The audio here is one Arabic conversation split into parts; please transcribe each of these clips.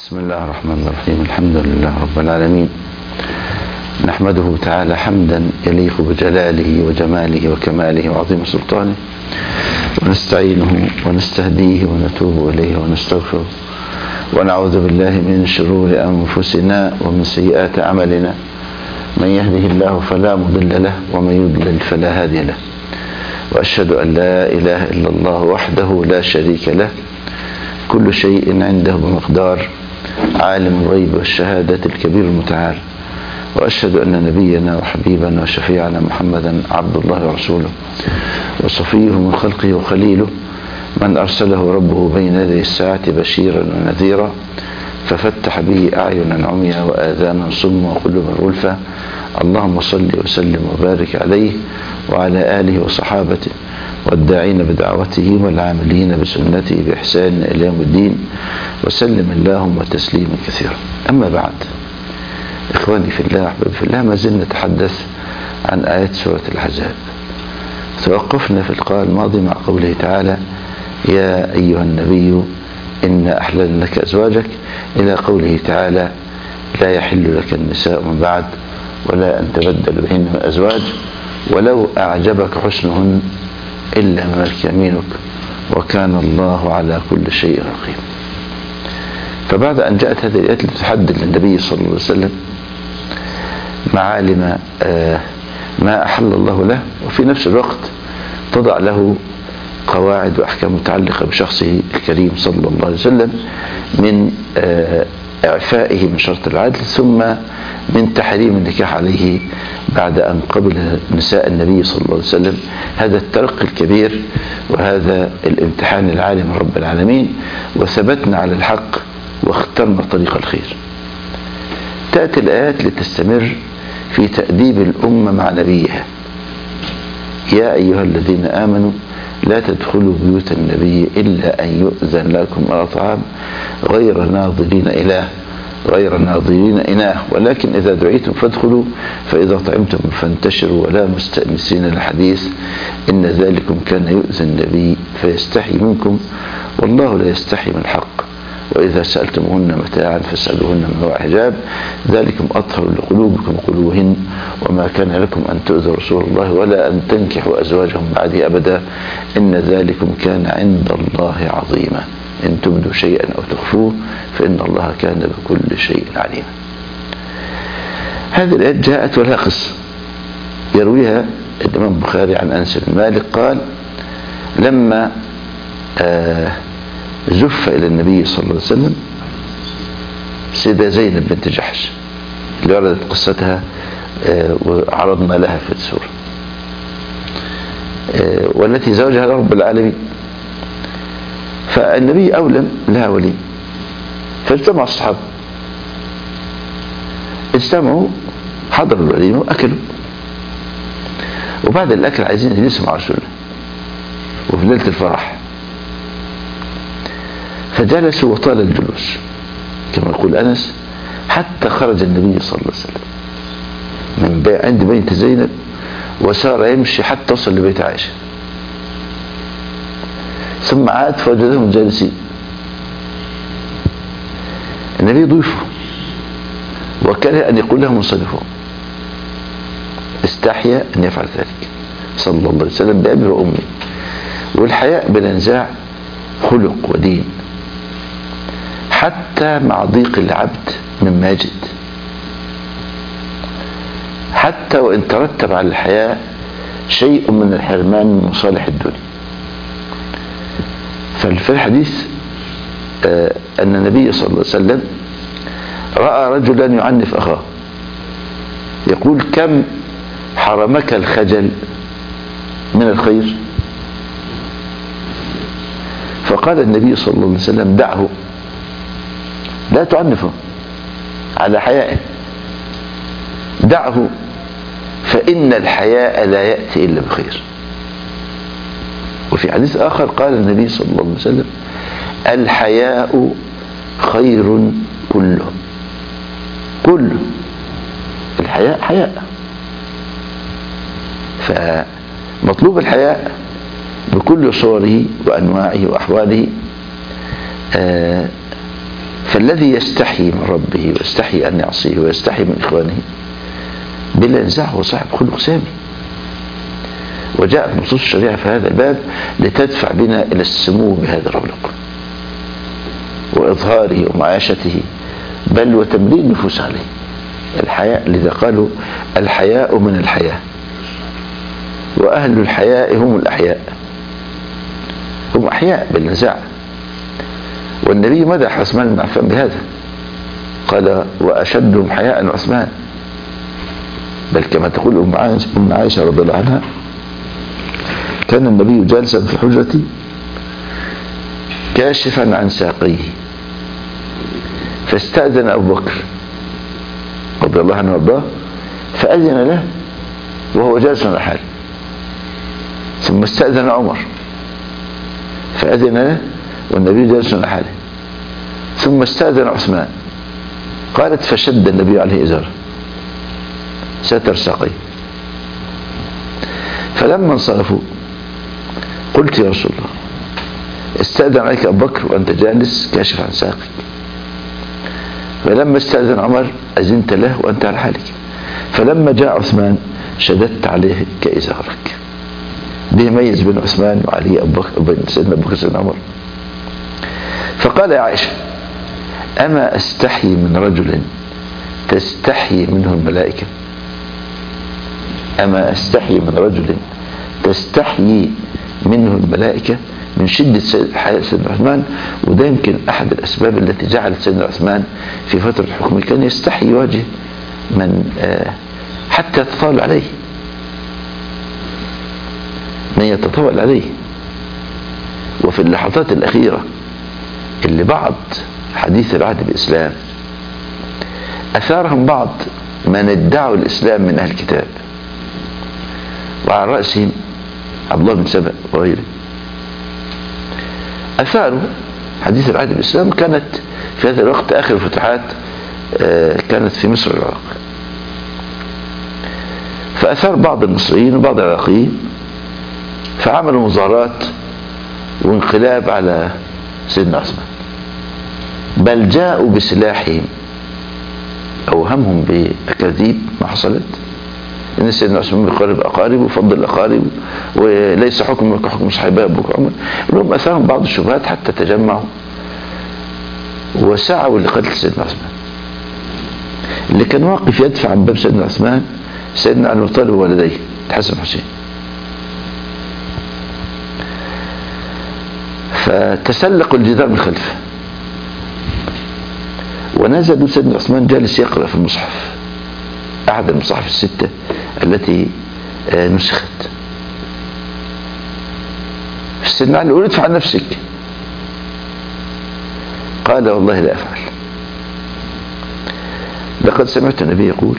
بسم الله الرحمن الرحيم. الحمد لله رب العالمين، نحمده تعالى حمدا يليق بجلاله وجماله وكماله وعظيم سلطانه، ونستعينه ونستهديه ونتوب إليه ونستغفره، ونعوذ بالله من شرور أنفسنا ومن سيئات أعمالنا. من يهده الله فلا مضل له ومن يضلل فلا هادي له، وأشهد أن لا إله إلا الله وحده لا شريك له، كل شيء عنده بمقدار، عالم الغيب والشهادة الكبير المتعال. وأشهد أن نبينا وحبيبنا وشفيعنا محمدا عبد الله ورسوله، وصفيه من خلقه وخليله، من أرسله ربه بين يدي الساعة بشيرا ونذيرا، ففتح به أعينا عميا وآذانا صما وقلوبا غلفا. اللهم صل وسلم وبارك عليه وعلى آله وصحابته والداعين بدعوته والعاملين بسنته بإحسان إلى يوم الدين، وسلم اللهم تسليما كثيرا. أما بعد، إخواني في الله أحبابي في الله، ما زلنا نتحدث عن آيات سورة الأحزاب. توقفنا في اللقاء الماضي مع قوله تعالى: يا أيها النبي إنا أحللنا لك أزواجك، إلى قوله تعالى: لا يحل لك النساء من بعد ولا أن تبدل بهن من أزواج ولو أعجبك حسنهن إلا ما ملكت يمينك وكان الله على كل شيء رقيب. فبعد أن جاءت هذه الآيات لتحدد للنبي صلى الله عليه وسلم معالم ما أحل الله له، وفي نفس الوقت تضع له قواعد وأحكام متعلقة بشخصه الكريم صلى الله عليه وسلم، من إعفائه من شرط العدل، ثم من تحريم النكاح عليه بعد أن قبل نساء النبي صلى الله عليه وسلم هذا الترقي الكبير وهذا الامتحان العالي من رب العالمين، وثبتنا على الحق واخترنا طريق الخير. تأتي الآيات لتستمر في تأديب الأمة مع نبيها: يا أيها الذين آمنوا لا تدخلوا بيوت النبي إلا أن يؤذن لكم إلى طعام غير ناظرين إناه ولكن إذا دعيتم فادخلوا فإذا طعمتم فانتشروا ولا مستأنسين الحديث إن ذلكم كان يؤذي النبي فيستحي منكم والله لا يستحي من الحق وإذا سألتموهن متاعا فاسألوهن من وراء حجاب ذلكم أطهر لقلوبكم وقلوبهن وما كان لكم أن تؤذوا رسول الله ولا أن تنكحوا أزواجهم بعده أبدا إن ذلكم كان عند الله عظيما إن تبدوا شيئا أو تخفوه فإن الله كان بكل شيء عليما. هذه الآيات جاءت ولها قصة يرويها الإمام البخاري عن أنس بن مالك قال: لما زف إلى النبي صلى الله عليه وسلم سيدة زينب بنت جحش اللي وردت قصتها وعرضنا لها في السورة، والتي زوجها رب العالمين، فالنبي أولم لها ولي، فاجتمع الصحابة، اجتمعوا حضروا الوليمة وأكلوا، وبعد الأكل عايزين يجلسوا مع رسول الله وفي ليلة الفرح، فجلسوا وطال الجلوس كما يقول أنس حتى خرج النبي صلى الله عليه وسلم من عند بيت زينب وسار يمشي حتى وصل لبيت عائشة، ثم عاد فوجدهم جالسين. النبي ضيفه وكره أن يقول لهم انصرفوا، استحيا أن يفعل ذلك صلى الله عليه وسلم بأبي وأمي. والحياء بلا نزاع خلق ودين حتى مع ضيق العبد مما يجد، حتى وإن ترتب على الحياء شيء من الحرمان من مصالح الدنيا. ففي الحديث أن النبي صلى الله عليه وسلم رأى رجلا يعنف أخاه يقول: كم حرمك الخجل من الخير؟ فقال النبي صلى الله عليه وسلم: دعه، لا تعنفه على حيائه، دعه فإن الحياء لا يأتي إلا بخير. وفي حديث آخر قال النبي صلى الله عليه وسلم: الحياء خير كله، الحياء حياء، فمطلوب الحياء بكل صوره وأنواعه وأحواله، فالذي يستحي من ربه ويستحي أن يعصيه ويستحي من إخوانه بلا نزاع هو صاحب خلق سامي. وجاءت نصوص الشريعة في هذا الباب لتدفع بنا إلى السمو بهذا الخلق وإظهاره ومعاشته، بل وتمليء النفوس عليه. الحياء، لذا قالوا الحياء من الحياة، وأهل الحياء هم الأحياء، هم أحياء بالنزاع. والنبي مدح عثمان بن عفان بهذا، قال وأشدهم حياء عثمان. بل كما تقول أم عائشة رضي الله عنها كان النبي جالسا في حجرتي كاشفا عن ساقيه فاستأذن أبو بكر رضي الله عنه وارضاه فأذن له وهو جالس على حاله، ثم استأذن عمر فأذن له والنبي جالس على حاله، ثم استأذن عثمان. قالت فشد النبي عليه إزاره ستر ساقيه. فلما انصرفوا قلت يا رسول الله استأذن عليك أبو بكر وأنت جالس كاشف عن ساقك، فلما استأذن عمر أذنت له وأنت على حالك، فلما جاء عثمان شددت عليه كإزارك. بيميز بين عثمان وعلي أبو بكر، بين سيدنا أبو بكر وسيدنا عمر. فقال يا عائشة أما أستحي من رجل تستحي منه الملائكة؟ أما أستحي من رجل تستحيي منه الملائكة؟ من شدة حياء سيدنا عثمان. وده يمكن أحد الأسباب التي جعلت سيدنا عثمان في فترة حكمه كان يستحي يواجه من حتى يتطاول عليه، من يتطاول عليه. وفي اللحظات الأخيرة اللي بعض حديث العهد بالإسلام أثارهم بعض من ادعوا الإسلام من أهل الكتاب، وعلى رأسهم عبد الله بن سبأ وغيره، أثاروا حديث العهد بالإسلام. كانت في هذا الوقت آخر الفتوحات كانت في مصر والعراق، فأثار بعض المصريين وبعض العراقيين فعملوا مظاهرات وانقلاب على سيدنا عثمان، بل جاءوا بسلاحهم أوهمهم بأكاذيب ما حصلت، إن سيدنا عثمان بيقرب أقاربه وفضل أقاربه وليس حكم كحكم صحابه أبو بكر وعمر. لهم أثارهم بعض الشبهات حتى تجمعوا وسعوا لقتل سيدنا عثمان. اللي كان واقف يدفع عن باب سيدنا عثمان سيدنا علي بن طالب وولديه الحسن والحسين. فتسلقوا الجدار من خلفه ونزلوا سيدنا عثمان جالس يقرأ في المصحف، أحد المصاحف الستة التي نسخت. سيدنا علي قال ادفع عن نفسك، قال والله لا أفعل. لقد سمعت النبي يقول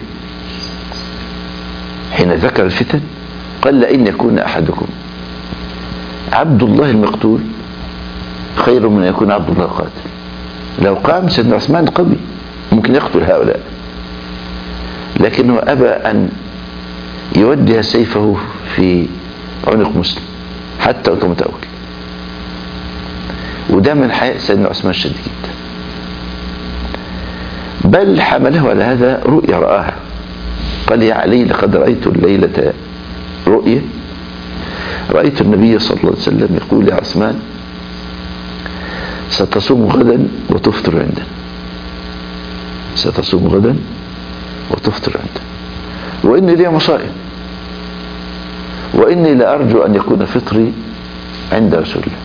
حين ذكر الفتن قال لئن يكون أحدكم عبد الله المقتول خير من أن يكون عبد الله القاتل. لو قام سيدنا عثمان قوي ممكن يقتل هؤلاء، لكنه أبى أن يوجه سيفه في عنق مسلم حتى وأنت متأول. وده من حياء سيدنا عثمان الشديد، بل حمله على هذا رؤيا رآها. قال يا علي لقد رأيت الليلة رؤيا، رأيت النبي صلى الله عليه وسلم يقول يا عثمان ستصوم غدا وتفطر عندنا، ستصوم غدا وتفطر عندنا، وإني لي مصائب، وإني لأرجو أن يكون فطري عند رسول الله.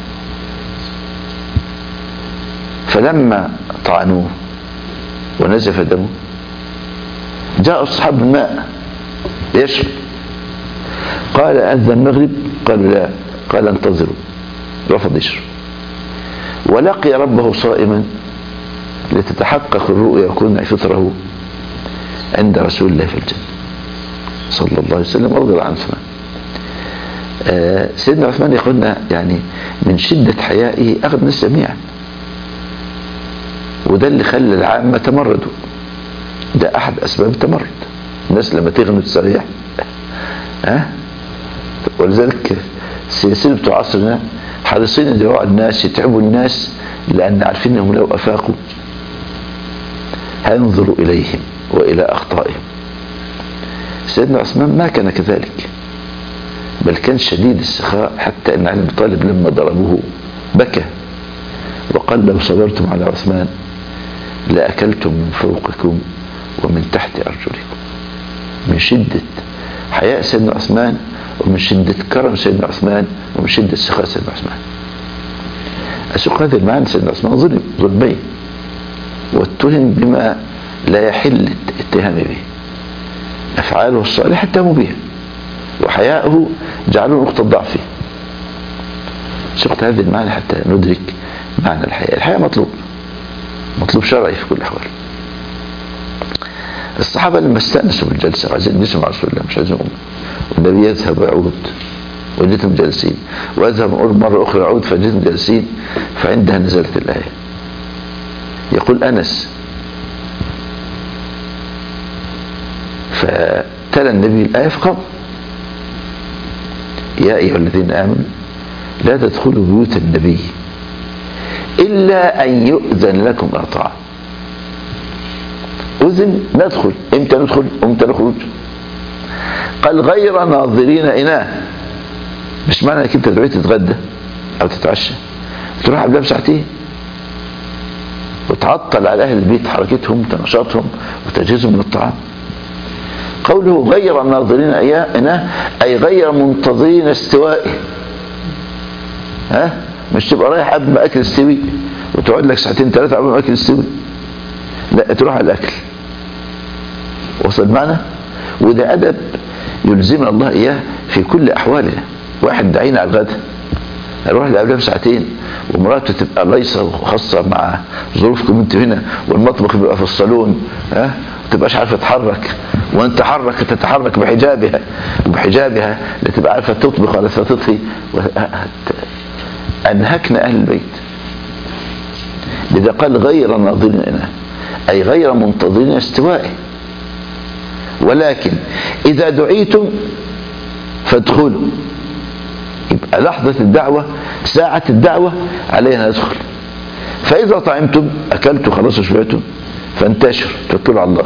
فلما طعنوه ونزف دمه جاء أصحاب الماء يشرب، قال أذن المغرب؟ قالوا لا، قال انتظروا، رفض يشرب. ولقي ربه صائما لتتحقق الرؤيا ويكون فطره عند رسول الله في الجنة صلى الله عليه وسلم رضي الله عنه. سيدنا عثمان يقولنا يعني من شدة حيائه أغنى الناس جميعا، وده اللي خلى العامة تمردوا. ده أحد أسباب التمرد، الناس لما تغنوا تستريح. ولذلك السياسيين بتوع عصرنا حريصين يدعوا الناس يتعبوا الناس، لأن عارفين أنهم لو أفاقوا هينظر إليهم وإلى أخطائهم. سيدنا عثمان ما كان كذلك، بل كان شديد السخاء، حتى أن علي بن طالب لما ضربوه بكى وقال لو صبرتم على عثمان لأكلتم من فوقكم ومن تحت أرجلكم. من شدة حياء سيدنا عثمان، ومن شدة كرم سيدنا عثمان، ومن شدة سخاء سيدنا عثمان. أسوق هذه المعنى. سيدنا عثمان ظلم ظلمين، واتهم بما لا يحل الاتهام به. أفعاله الصالحة اتهموا بها، وحياءه جعلوه نقطة ضعفه. سقط هذه المعنى حتى ندرك معنى الحياء. الحياء مطلوب شرعي في كل الأحوال. الصحابة لما استأنسوا بالجلسة عايزين يسمعوا رسول الله، مش عايزين والنبي يذهب ويعود وجدتهم جالسين، وأذهب مرة أخرى يعود فجدتهم جالسين، فعندها نزلت الآية. يقول أنس فتلا النبي الآية فقام: يا أيها الذين آمنوا لا تدخلوا بيوت النبي إلا أن يؤذن لكم إلى طاعة. أذن ندخل، إمتى ندخل وإمتى نخرج؟ قال غير ناظرين إناه. مش معنى انك انت دلوقتي تتغدى او تتعشى تروح قبلها بساعتين وتعطل على اهل البيت حركتهم ونشاطهم وتجهيزهم للطعام. قوله غير ناظرين إناه أي غير منتظرين استوائه. مش تبقى رايح قبل ما اكل يستوي وتقعد لك ساعتين ثلاثه قبل ما اكل يستوي، لا تروح على الاكل. وصل معنا؟ وده ادب يلزمنا الله اياه في كل احوالنا. واحد دعينا على الغداء اروح قبلها بساعتين ومراته تبقى ليصه وخاصه مع ظروفكم انتوا هنا، والمطبخ بيبقى في الصالون، ما تبقاش عارفه تتحرك، وانت تتحرك بحجابها لا تبقى عارفه تطبخ ولا تطهي. انهكنا اهل البيت. لذا قال غير ناظرين إناه اي غير منتظرين استوائه. ولكن اذا دعيتم فادخلوا، يبقى لحظة الدعوة ساعة الدعوة علينا ندخل. فإذا طعمتم أكلتوا خلاص وشبعتم فانتشروا توكلوا على الله،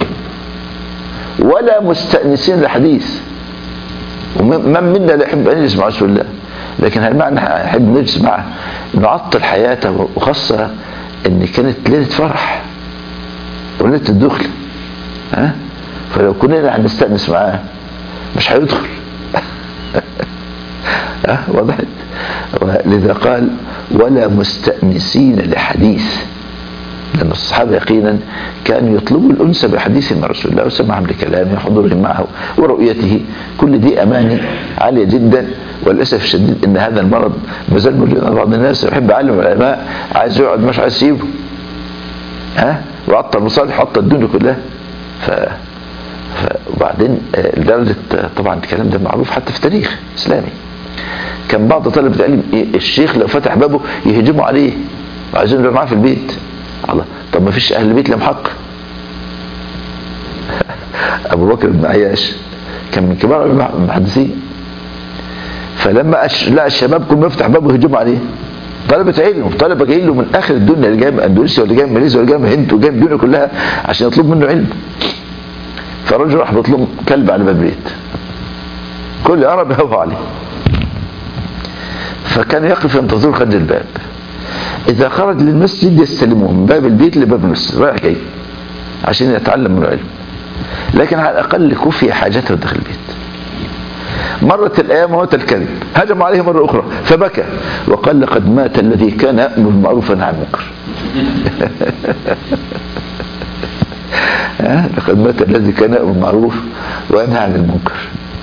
ولا مستأنسين لحديث. ومن منا لا يحب أن يجلس مع رسول الله، لكن هل معنى نحب نجلس معه نعطل حياته؟ وخاصة إن كانت ليلة فرح وليلة الدخل، فلو كنا هنستأنس معاه مش هيدخل. وضحت؟ لذا قال ولا مستأنسين لحديث، لأن الصحابة يقينا كانوا يطلبوا الأنس بحديث مع رسول الله وسماعهم لكلامه وحضورهم معه ورؤيته. كل دي أماني عالية جدا. وللأسف الشديد أن هذا المرض مازال موجود عند بعض الناس، يحب يعلم العلماء عايز يقعد مش عايز يسيبه، وعطل مصالح وعطل الدنيا كلها. وبعدين لدرجة طبعا الكلام ده معروف حتى في تاريخ إسلامي، كان بعض طلبة العلم الشيخ لو فتح بابه يهجموا عليه وعايزين يبقى معاه في البيت. الله، طب ما فيش أهل البيت لهم حق؟ أبو بكر بن عياش كان من كبار المحدثين، فلما لقى الشباب كلهم يفتح بابه يهجموا عليه، طلبة علم وطلبة جايين له من آخر الدنيا، اللي جاي من أندونيسيا واللي جاي من ماليزيا واللي جاي من الهند واللي جاي من الدنيا كلها عشان يطلب منه علم. فالرجل راح بيطلب كلب على باب البيت، كل عرب يهوه عليه، فكان يقف ينتظر خارج الباب. إذا خرج للمسجد يستلمه من باب البيت لباب المسجد رايح جاي عشان يتعلم من العلم، لكن على الأقل كفي حاجته داخل البيت. مرت الأيام ومات الكلب، هجم عليه مرة أخرى فبكى وقال لقد مات الذي كان يأمر بالمعروف وينهى عن المنكر. لقد مات الذي كان يأمر بالمعروف وينهى عن المنكر.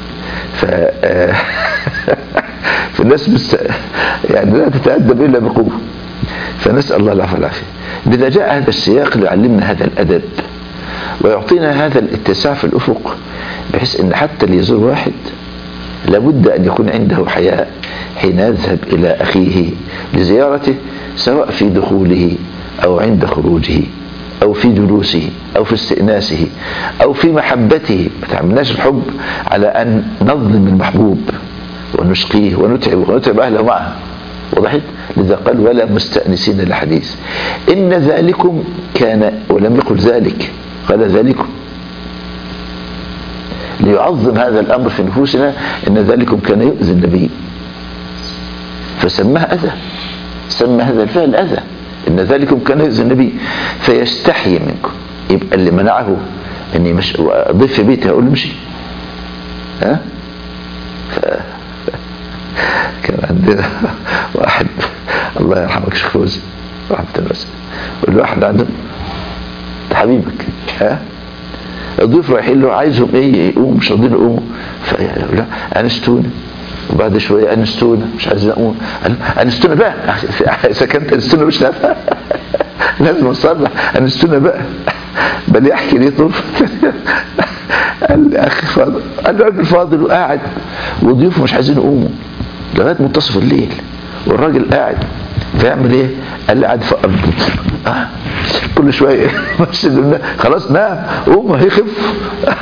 فالناس يعني لا تتأدب إلا بقوة. فنسأل الله العفو والعافية. لذا جاء هذا السياق ليعلمنا هذا الأدب ويعطينا هذا الاتساع في الأفق، بحيث أن حتى اللي يزور واحد لابد أن يكون عنده حياء حين يذهب إلى أخيه لزيارته، سواء في دخوله أو عند خروجه أو في جلوسه أو في استئناسه أو في محبته. ما تعملناش الحب على أن نظلم المحبوب ونشقيه ونتعب أهله معه، وضحت؟ لذا قال ولا مستأنسين الحديث. إن ذلكم كان، ولم يقل ذلك، قال ذلكم ليعظم هذا الأمر في نفوسنا. إن ذلكم كان يؤذي النبي فسماه أذى، سمى هذا الفعل أذى. إن ذلكم كان يؤذي النبي فيستحي منكم. يبقى اللي منعه إني مش ضيف في بيتي أقول امشي، ها؟ كان عندنا واحد الله يرحمك شيخ فوزي رحمة الله، يقول له واحد عنده حبيبك، ها؟ الضيوف رايحين له عايزهم ايه يقوموا، مش راضيين يقوموا، فيقول له انستونا. وبعد شويه انستونا مش عايزين اقوم، انستونا بقى سكنت انستونا مش نافع لازم اصلح انستونا بقى بل يحكي لي طرف قال لي اخي فاضل، قال له راجل فاضل وقاعد وضيوفه مش عايزين يقوموا لغايه منتصف الليل والراجل قاعد، فيعمل ايه؟ قال لي قاعد في الارض كل شويه خلاص نام قوم هيخف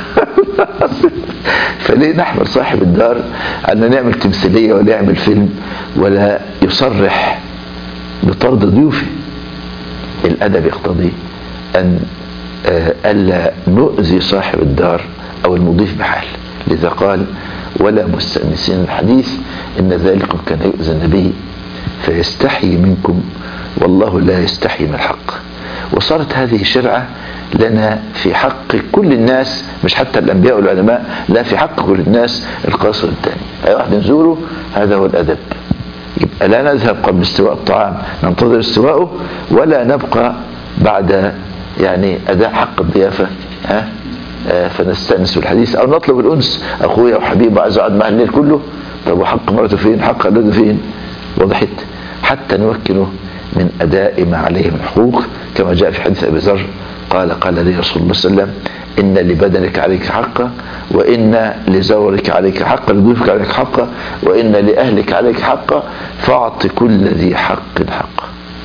فليه نحمل صاحب الدار ان نعمل تمثيليه ولا يعمل فيلم ولا يصرح بطرد ضيوفه؟ الادب يقتضي ان الا نؤذي صاحب الدار او المضيف بحال. لذا قال ولا مستأنسين الحديث إن ذلكم كان يؤذي النبي فيستحي منكم والله لا يستحي من الحق. وصارت هذه شرعة لنا في حق كل الناس، مش حتى الأنبياء والعلماء، لا في حق كل الناس القاصر الثاني. أي واحد نزوره هذا هو الأدب. يبقى لا نذهب قبل استواء الطعام ننتظر استواءه، ولا نبقى بعد يعني أداء حق الضيافة فنستأنس بالحديث أو نطلب الأنس، أخويا وحبيبي عايز أقعد مع الليل كله، طب وحق مرته فين؟ حق أولاده فين؟ وضحت؟ حتى نمكنه من أداء ما عليه من حقوق، كما جاء في حديث أبي ذر قال لي رسول الله صلى الله عليه وسلم إن لبدنك عليك حقا، وإن لزورك عليك حقا، لضيوفك عليك حقا، وإن لأهلك عليك حقا، فأعط كل ذي حق حقه.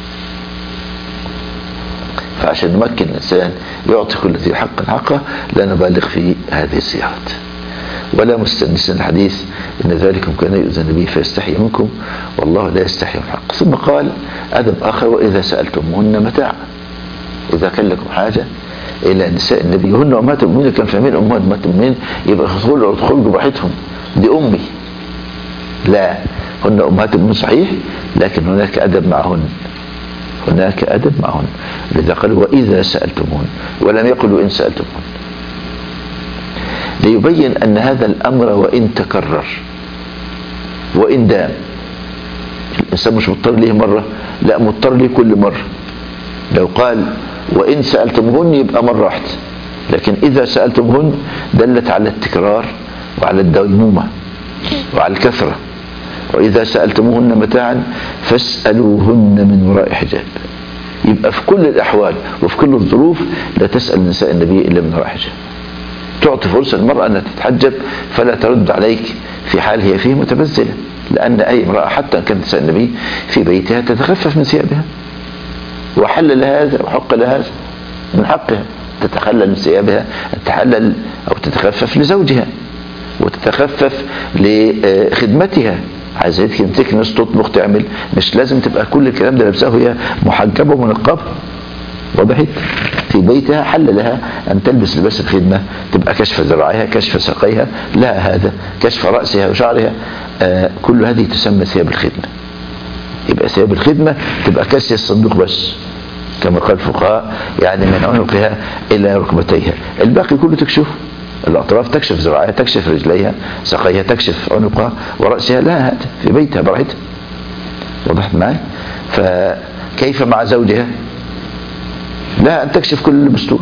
فعشان نمكن الإنسان يعطي كل ذي حق حقه لا نبالغ في هذه الصياغات. ولا مستأنسين الحديث إن ذلكم كان يؤذي النبي فيستحي منكم والله لا يستحي من الحق. ثم قال أدب آخر وإذا سألتموهن متاعا. إذا كان لكم حاجة إلى نساء النبي هن أمهات المؤمنين، كان فاهمين أمهات المؤمنين يبقى ادخلوا براحتهم، دي أمي، لا، هن أمهات المؤمنين صحيح، لكن هناك أدب معهن، هناك أدب معهن. لذا قالوا وإذا سألتمون ولم يقلوا إن سألتمون، ليبين أن هذا الأمر وإن تكرر وإن دام الإنسان مش مضطر ليه مرة، لا مضطر ليه كل مرة. لو قال وإن سألتمهن يبقى مرة واحدة، لكن إذا سألتمهن دلت على التكرار وعلى الديمومة وعلى الكثرة. وإذا سألتموهن متاعا فاسألوهن من وراء حجاب. يبقى في كل الأحوال وفي كل الظروف لا تسأل نساء النبي إلا من وراء حجاب. تعطي فرصة المرأة أن تتحجب فلا ترد عليك في حال هي فيه متبذلة، لأن أي امرأة حتى كانت نساء النبي في بيتها تتخفف من ثيابها، وحل لها هذا وحق لها هذا، من حقها تتخلل من ثيابها، أن تحلل أو تتخفف لزوجها وتتخفف لخدمتها. عايزة تكنس تطبخ تعمل، مش لازم تبقى كل الكلام ده لابساه هي محجبة ومنقبة. وضحت؟ في بيتها حل لها أن تلبس لباس الخدمة، تبقى كشف ذراعها كشف ساقيها، لها هذا كشف رأسها وشعرها، كل هذه تسمى ثياب الخدمة. يبقى ثياب الخدمة تبقى كاسية الصندوق بس كما قال الفقهاء، يعني من عنقها إلى ركبتيها، الباقي كله تكشف، الأطراف تكشف ذراعها تكشف رجليها ساقيها تكشف عنقها ورأسها، لا هذا في بيتها براحتها. وضحت معي؟ فكيف مع زوجها؟ لا أن تكشف كل المستور،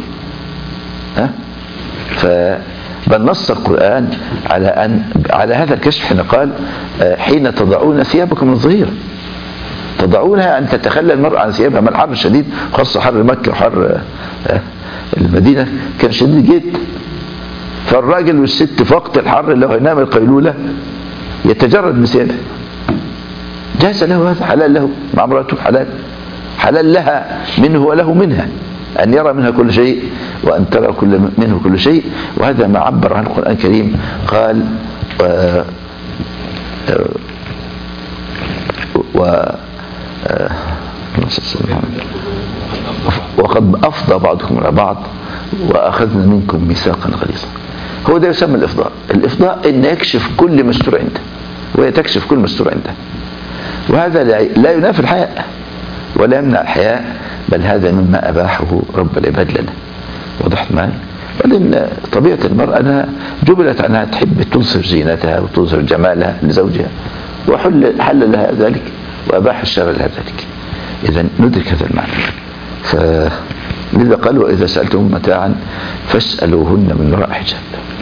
بل نص القرآن على هذا الكشف حين قال حين تضعون ثيابكم من الظهيرة. تضعونها أن تتخلى المرأة عن ثيابها، ما الحر الشديد، خاصة حر مكة وحر المدينة كان شديد جدا، فالراجل والست في وقت الحر لو هينام القيلولة يتجرد من ثيابه، جاز له هذا، حلال له مع امرأته، حلال لها منه وله منها، أن يرى منها كل شيء وأن ترى منه كل شيء. وهذا ما عبر عن القرآن الكريم، قال وقد أفضى بعضكم إلى بعض وأخذنا منكم ميثاقا غليظا. هو ده يسمى الإفضاء. الإفضاء إن يكشف كل مستور عنده، وهي تكشف كل مستور عنده، وهذا لا ينافي الحياء ولا يمنع الحياء، بل هذا مما أباحه رب العباد لنا. وضحت معي؟ لأن طبيعة المرأة أنها جبلت أنها تحب تنصف زينتها وتظهر جمالها لزوجها، وحل لها ذلك وأباح الشرع لها ذلك. إذا ندرك هذا المعنى. فلذا قالوا إذا سألتم متاعا فاسألوهن من وراء حجاب.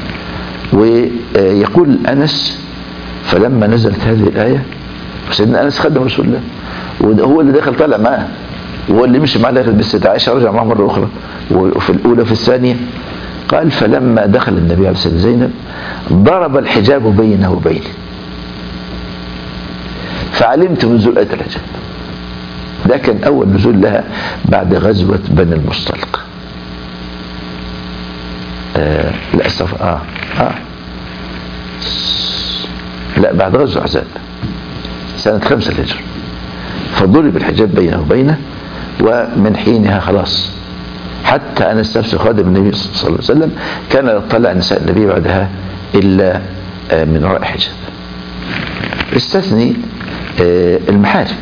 ويقول أنس فلما نزلت هذه الآية، سيدنا أنس خدم رسول الله وهو اللي دخل طالع معاه، وهو اللي مشي معاه داخل بالستة عائشة، رجع معه مرة أخرى وفي الأولى وفي الثانية. قال فلما دخل النبي عليه الصلاة والسلام زينب ضرب الحجاب بينه وبيني فعلمت نزول آية الحجاب. ده كان أول نزول لها بعد غزوة بني المصطلق. لا استغفر لا بعد غزوة أحزاب سنة 5 الهجرة. فضرب الحجاب بينه وبينه، ومن حينها خلاص حتى أنس نفسه خادم النبي صلى الله عليه وسلم كان لا يطلع نساء النبي بعدها إلا من وراء حجاب. استثني المحارم.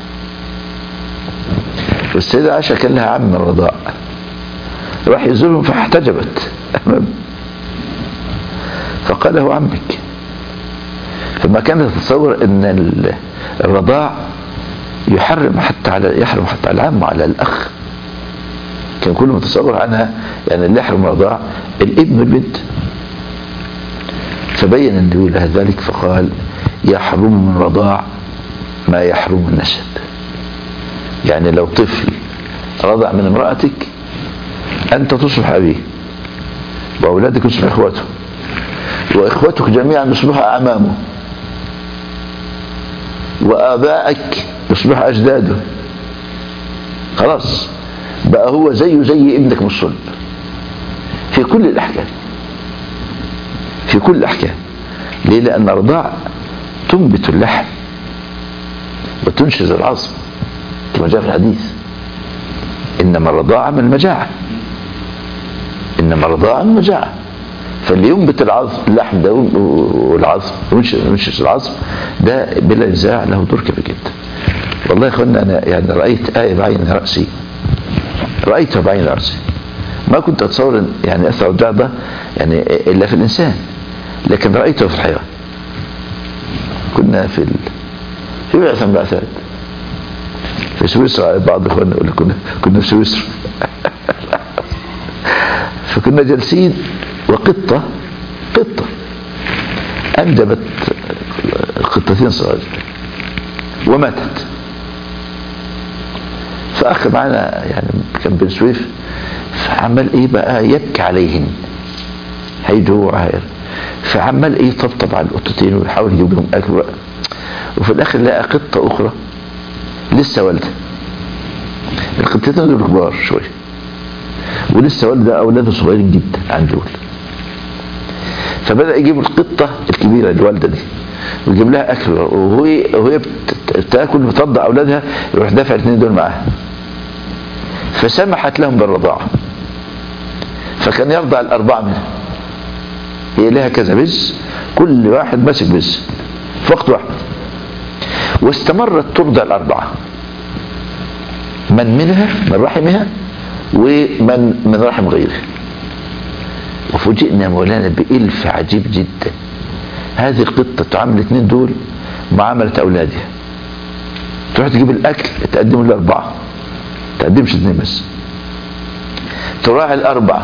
والسيدة عائشة كان لها عم من الرضاع راح يزورهم فاحتجبت أمامه، فقال له عمك. فما كانت تتصور ان الرضاع يحرم حتى على العم وعلى الأخ. كان كله متصور عنها يعني اللي يحرم الرضاع الابن والبنت. فبين النبي لها ذلك فقال يحرم من الرضاع ما يحرم النسب. يعني لو طفل رضع من امرأتك أنت تصبح أبيه، وأولادك يصبح إخوته، وإخوتك جميعا يصبح أعمامه، وآبائك يصبح أجداده. خلاص بقى هو زيه زي ابنك من الصلب في كل الأحكام، في كل الأحكام. ليه؟ لأن الرضاع تنبت اللحم وتنشز العظم كما جاء في الحديث. إنما الرضاعة من المجاعة، إنما الرضاعة من المجاعة. فاللي ينبت العظم اللحم ده والعظم وينشز العظم ده بلا نزاع له دور كبير جدا. والله يا اخوانا أنا يعني رأيت آية بعين رأسي، رأيتها بعين رأسي. ما كنت أتصور يعني أثر الرضاع ده يعني إلا في الإنسان، لكن رأيته في الحيوان. كنا في بعثة من البعثات في سويسرا. بعض اخواننا يقول لك كنا في سويسرا فكنا جالسين وقطة أنجبت قطتين صغار وماتت. فأخ معنا يعني كان بن سويف فعمل إيه بقى يبكي عليهن، هيجوع فعمل إيه طبطب على القطتين ويحاول يجيب لهم أكل بقى. وفي الآخر لقى قطة أخرى لسه والدة. القطتين دول كبار شوية ولسه والدة، أولادها صغيرين جدا عن دول. فبدأ يجيب القطة الكبيرة الوالدة دي ويجيب لها أكل، وهي بتاكل بترضع أولادها يروح دافع الاثنين دول معاها. فسمحت لهم بالرضاعة، فكان يرضع الأربعة منها. هي لها كذا بز، كل واحد ماسك بز في وقت واحد، واستمرت ترضع الأربعة، من منها من رحمها ومن من رحم غيره. وفوجئنا مولانا بإلف عجيب جدا. هذه القطة تعامل الاثنين دول معاملة أولادها، تروح تجيب الأكل تقدم الأربعة، تقدمش اثنين بس، تراعي الأربعة،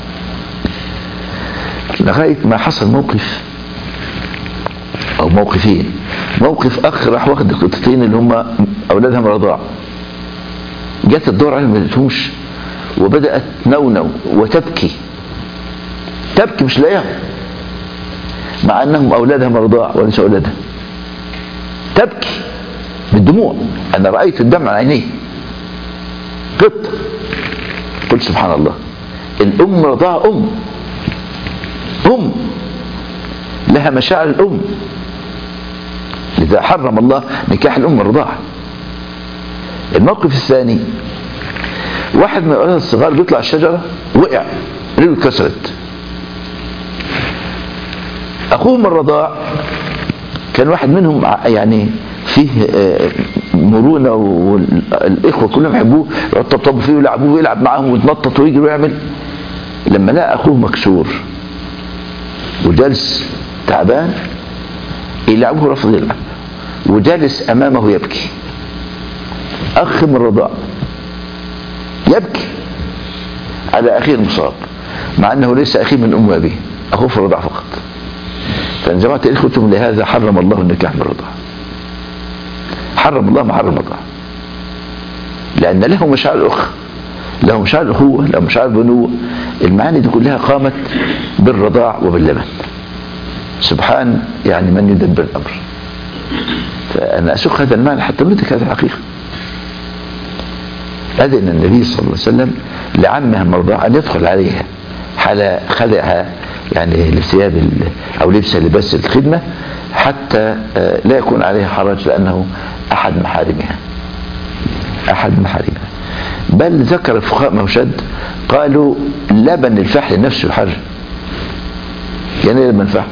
لغاية ما حصل موقف أو موقفين. موقف أخ راح واخد القطتين اللي هم أولادها من الرضاعة، جت الدور عليهم ما لقيتهمش، وبدأت نونو وتبكي، تبكي مش لاقيهم مع أنهم أولادها من الرضاعة وليس أولادها. تبكي بالدموع، أنا رأيت الدمع على عينيه. قط. قلت سبحان الله، الأم رضاعة أم لها مشاعر الأم، لذا حرم الله نكاح الأم الرضاعة. الموقف الثاني، واحد من الأولاد الصغار بيطلع الشجرة وقع، رجله اتكسرت. أخوه من الرضاع كان واحد منهم يعني فيه مرونة، والإخوة كلهم يحبوه، يطبطبوا فيه ويلعبوه ويلعب معاهم ويتنطط ويجري ويعمل. لما لقى أخوه مكسور وجالس تعبان يلعبه، رفض يلعب وجالس أمامه يبكي. أخ من الرضاع يبكي على أخيه المصاب، مع أنه ليس أخيه من أم وأبيه، أخوه في الرضاع فقط. فجماعة الإخوة لهذا حرم الله النكاح بالرضاع. حرم الله ما حرم الرضاع، لأن له مشاعر الأخ، له مشاعر الأخوة، له مشاعر البنوة. المعاني دي كلها قامت بالرضاع وباللبن. سبحان يعني من يدبر الأمر. فأنا أسوق هذا المعنى حتى ندرك هذه الحقيقة. أذن النبي صلى الله عليه وسلم لعمها المرضع أن يدخل عليها حال خلعها يعني لثياب أو لبس لباس الخدمة، حتى لا يكون عليها حرج، لأنه أحد محارمها. بل ذكر الفقهاء موشد قالوا لبن الفحل نفسه يحرم. يعني لبن الفحل،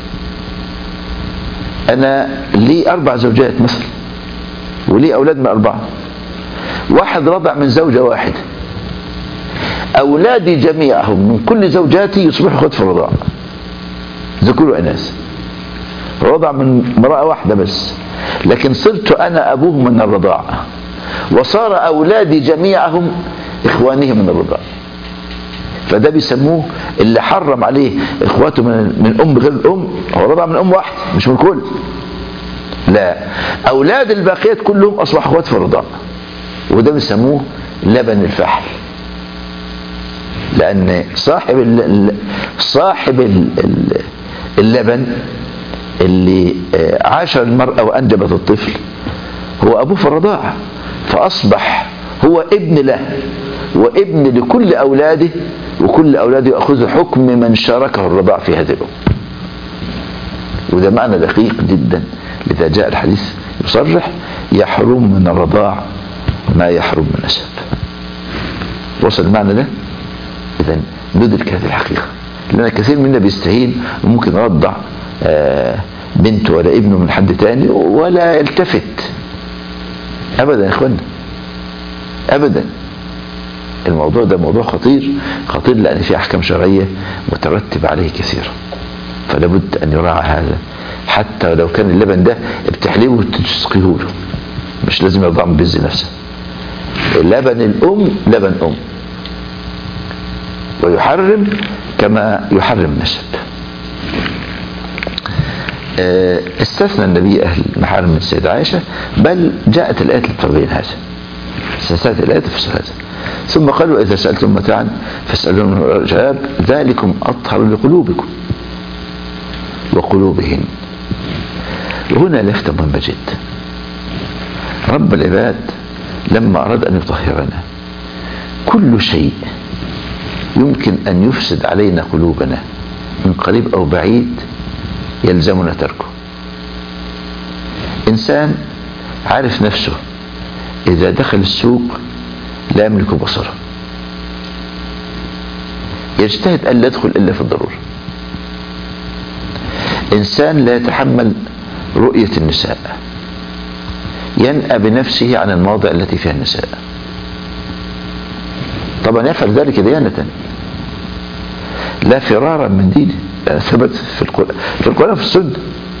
أنا لي 4 زوجات مثلا ولي أولاد من 4، واحد رضع من زوجة واحدة، أولادي جميعهم من كل زوجاتي يصبحوا خد في الرضاع، ذكور وإناث. رضع من امرأة واحدة بس، لكن صرت أنا أبوه من الرضاع، وصار أولادي جميعهم إخوانه من الرضاع. فده بيسموه اللي حرم عليه إخواته من أم غير الأم، هو رضع من أم واحدة مش من كل. لا، أولاد الباقيات كلهم أصبحوا إخوات في الرضاع، وده بيسموه لبن الفحل. لأن صاحب اللبن اللي عاشر المرأة وأنجبت الطفل هو أبوه في الرضاعة، فأصبح هو ابن له وابن لكل أولاده، وكل أولاده يأخذ حكم من شاركه الرضاع في هذه الأم. وده معنى دقيق جدا، لذا جاء الحديث يصرح يحرم من الرضاع ما يحرم من النسب. وصل المعنى ده؟ إذن ندرك هذه الحقيقة، لأن كثير منا بيستهين وممكن يرضع بنت ولا ابنه من حد تاني ولا يلتفت أبدا. يا إخوانا أبدا، الموضوع ده موضوع خطير، لأن فيه أحكام شرعية مترتب عليه كثيرا، فلا بد أن يراعى هذا. حتى لو كان اللبن ده بتحليبه وتسقيه له، مش لازم يرضع من بيز نفسه. لبن الأم لبن أم، ويحرم كما يحرم النسب. استثنى النبي أهل محارم من السيدة عائشة، بل جاءت الآيات لتبين هذا، استثنت الآيات في هذا. ثم قالوا إذا سألتم متاعا فاسألون الجواب ذلكم أطهر لقلوبكم وقلوبهم. وهنا لفتة مهمة جدا. رب العباد لما أراد أن يطهرنا، كل شيء يمكن أن يفسد علينا قلوبنا من قريب أو بعيد يلزمنا تركه. إنسان عارف نفسه إذا دخل السوق لا يملك بصره، يجتهد أن لا يدخل إلا في الضرورة. إنسان لا يتحمل رؤية النساء، ينأى بنفسه عن المواضع التي فيها النساء، طبعا يفعل ذلك ديانة لا فرارا من دينه، ثبت في القرآن في السنة.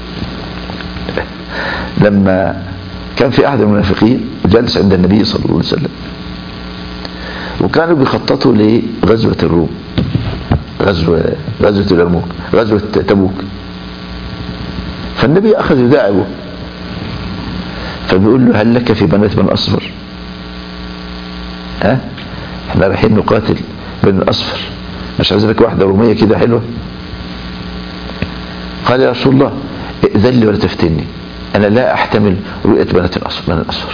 لما كان في أحد المنافقين جالس عند النبي صلى الله عليه وسلم، وكانوا بيخططوا لغزوة الروم، غزوة اليرموك، غزوة تبوك. فالنبي أخذ يداعبه، فبيقول له هل لك في بنات بن أصفر؟ احنا رايحين نقاتل بن الأصفر، مش عايز لك واحدة رومية كده حلوة؟ قال يا رسول الله ائذن لي ولا تفتني، أنا لا أحتمل رؤية بنات الأصفر.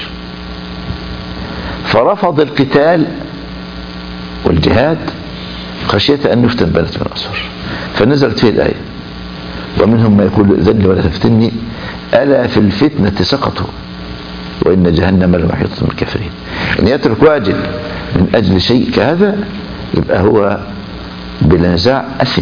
فرفض القتال والجهاد خشية أن يفتن بنات بن الأصفر، فنزلت فيه الآية ومنهم ما يقول ائذن لي ولا تفتني ألا في الفتنة سقطوا وإن جهنم لمحيطة بالكافرين. إن يترك واجب من أجل شيء كهذا يبقى هو بلا نزاع أثم.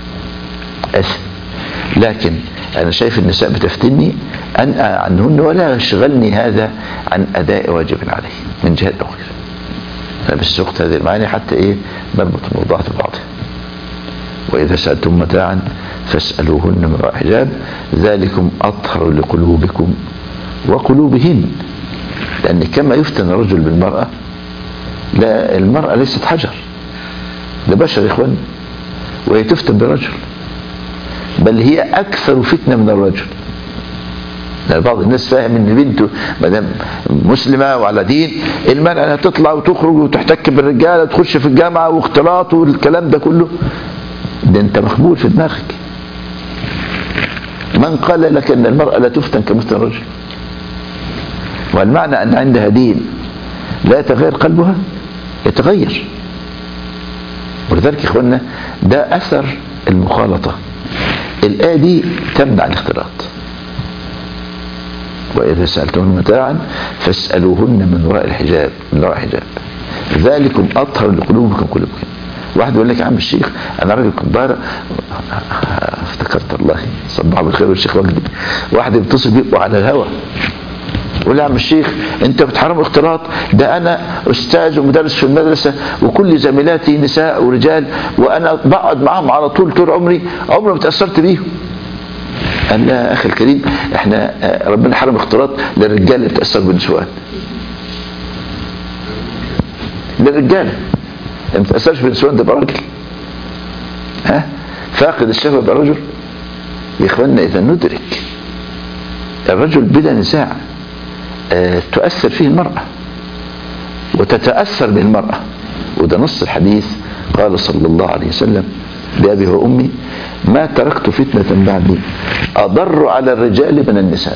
لكن أنا شايف النساء بتفتني أنأى عنهن ولا يشغلني هذا عن أداء واجب عليه من جهة أو غيره. أنا بس سقط هذه المعاني حتى نربط الموضوعات ببعضها. وإذا سألتم متاعا فاسألوهن من وراء حجاب ذلكم أطهر لقلوبكم وقلوبهن. لأن كما يفتن الرجل بالمرأة، لا، المرأة ليست حجر، ده بشر إخوان، وهي تفتن بالرجل، بل هي أكثر فتنة من الرجل. يعني بعض الناس فاهم ان بنته ما دام مسلمه وعلى دين، المرأة تطلع وتخرج وتحتك بالرجاله وتخش في الجامعه واختلاط والكلام ده كله، ده انت مخبول في دماغك. من قال لك ان المرأة لا تفتن كمثل الرجل؟ والمعنى ان عندها دين لا يتغير قلبها، يتغير. ولذلك يا اخوانا ده اثر المخالطه. الآية دي تمنع الاختلاط. وإذا سألتم متاعا فاسألوهن من وراء الحجاب، من وراء حجاب ذلكم أطهر لقلوبكم قلوبكم. واحد يقول لك يا عم الشيخ أنا راجل كبارة، افتكرت الله صباح بالخير والشيخ وجدي، واحد يتصل بيه على الهوا يقول يا عم الشيخ انت بتحرم اختلاط، ده انا استاذ ومدرس في المدرسه وكل زميلاتي نساء ورجال وانا بقعد معاهم على طول عمري ما تاثرت بيهم. قال لا يا اخي الكريم، احنا ربنا حرم اختلاط للرجال اللي بتاثر بالنسوان، للرجال اللي ما بتاثرش بالنسوان ده راجل فاقد الشهوه يبقى رجل. يا اخوانا اذا ندرك الرجل بلا نزاع تؤثر فيه المرأة وتتأثر به المرأة، وده نص الحديث. قال صلى الله عليه وسلم بأبي وأمي ما تركت فتنة بعدي أضر على الرجال من النساء.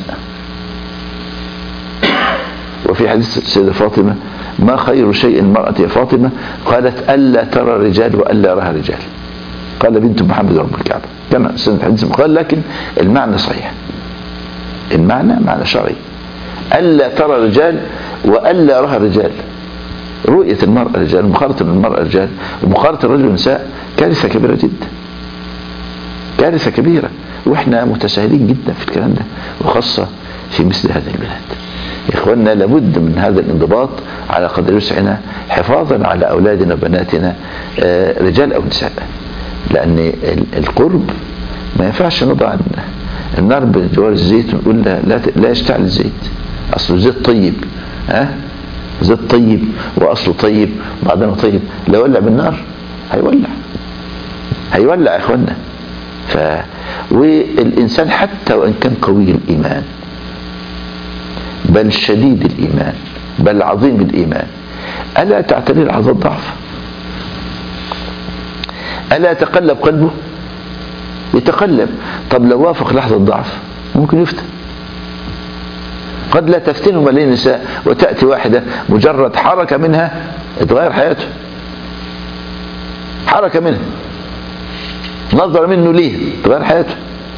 وفي حديث السيدة فاطمة ما خير شيء المرأة يا فاطمة؟ قالت ألا ترى الرجال وألا يراها رجال. قال بنت محمد رب الكعبة كما سنة الحديث قال، لكن المعنى صحيح، المعنى معنى شرعي، ألا ترى الرجال وألا يراها الرجال. رؤية المرأة الرجال، مخالطة المرأة الرجال ومخالطة الرجل والنساء كارثة كبيرة جدا، كارثة كبيرة، واحنا متساهلين جدا في الكلام ده، وخاصة في مثل هذه البلاد. يا اخواننا لابد من هذا الانضباط على قدر وسعنا حفاظا على أولادنا وبناتنا رجال أو نساء، لأن القرب ما ينفعش نضع النار بجوار الزيت ونقول لا يشتعل الزيت، أصله زيت طيب، زيت طيب وأصله طيب وبعدين طيب، لو ولع بالنار هيولع يا اخوانا. والإنسان حتى وإن كان قوي الإيمان بل شديد الإيمان بل عظيم الإيمان، ألا تعتريه لحظات ضعف؟ ألا يتقلب قلبه؟ يتقلب. طب لو وافق لحظة ضعف ممكن يفتن. قد لا تفتنه ملايين النساء وتأتي واحدة مجرد حركة منها تغير حياته، حركة منها، نظر منه ليه تغير حياته،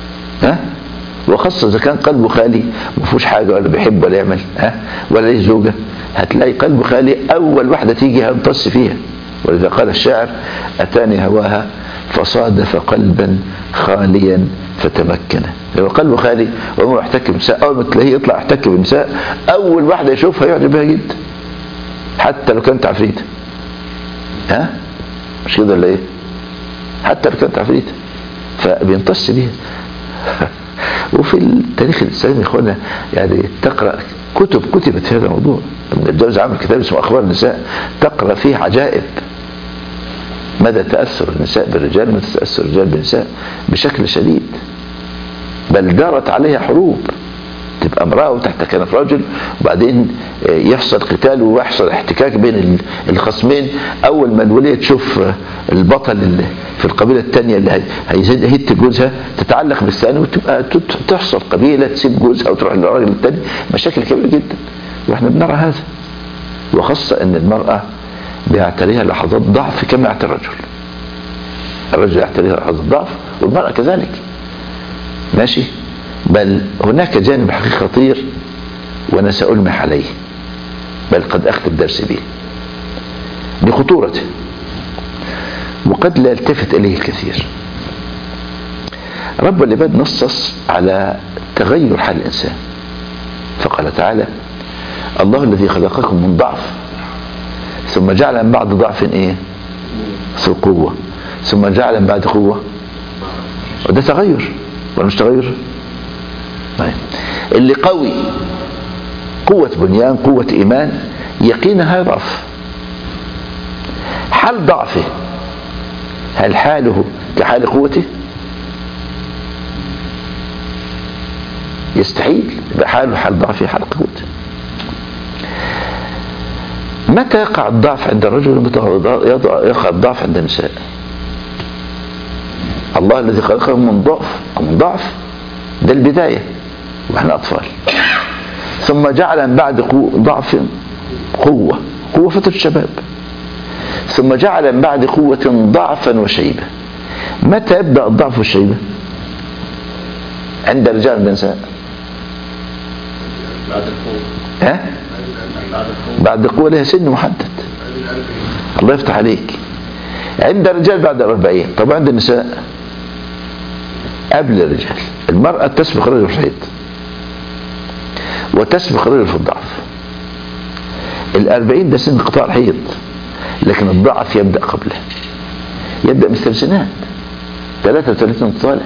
وخاصة إذا كان قلبه خالي ما فيهوش حاجة ولا بيحب ولا يعمل ولا ليه زوجة، هتلاقي قلبه خالي أول واحدة تيجي هيمتص فيها. ولذا قال الشاعر أتاني هواها فصادف قلبا خاليا فتمكن. لو قلبه خالي وهو يحتك بالنساء، أول ما تلاقيه يطلع يحتك بالنساء أول واحدة يشوفها يعجب بها جدا، حتى لو كانت عفريتة. مش كده ولا إيه؟ حتى لو كانت عفريتة فبيمتص بيها. وفي التاريخ الإسلامي يا إخوانا يعني تقرأ كتب كتبت في هذا الموضوع. ابن الجوز عمل كتاب اسمه أخبار النساء، تقرأ فيه عجائب مدى تأثر النساء بالرجال، مدى تأثر الرجال بالنساء بشكل شديد، بل دارت عليها حروب. تبقى امرأة وتحت كنف رجل وبعدين يحصل قتال ويحصل احتكاك بين الخصمين، أول ما الولية تشوف البطل اللي في القبيلة الثانية اللي هيهت جوزها تتعلق بالثاني وتبقى تحصل قبيلة تسيب جوزها وتروح للراجل الثاني، مشاكل كبيرة جدا واحنا بنرى هذا. وخاصة ان المرأة بيعتريها لحظات ضعف كما يعتري الرجل. الرجل يعتريها لحظات ضعف والمرأة كذلك، ماشي. بل هناك جانب حقيقي خطير وأنا سألمح عليه، بل قد أختم درسي به لخطورته وقد لا يلتفت إليه الكثير. رب العباد نصص على تغير حال الإنسان فقال تعالى: الله الذي خلقكم من ضعف ثم جعل من بعد ضعف ايه؟ قوة، ثم جعل من بعد قوة. وده تغير ولا مش تغير؟ طيب اللي قوي قوة بنيان، قوة إيمان، يقينها يضعف. حال ضعفه هل حاله كحال قوته؟ يستحيل يبقى حاله حال ضعفه حال قوته. متى يقع الضعف عند الرجل؟ متى يقع الضعف عند النساء؟ الله الذي خلقهم من ضعف ده البداية واحنا أطفال، ثم جعل من بعد ضعف قوة فترة الشباب، ثم جعل من بعد قوة ضعفا وشيبة. متى يبدأ الضعف والشيبة؟ عند الرجال عند النساء؟ بعد القوة لها سن محدد. الله يفتح عليك. عند الرجال بعد 40. طب عند النساء قبل الرجال. المرأة تسبق الرجل في الحيض وتسبق الرجل في الضعف. 40 ده سن انقطاع الحيض، لكن الضعف يبدأ قبله، يبدأ من الثلاثينات 33 طالع.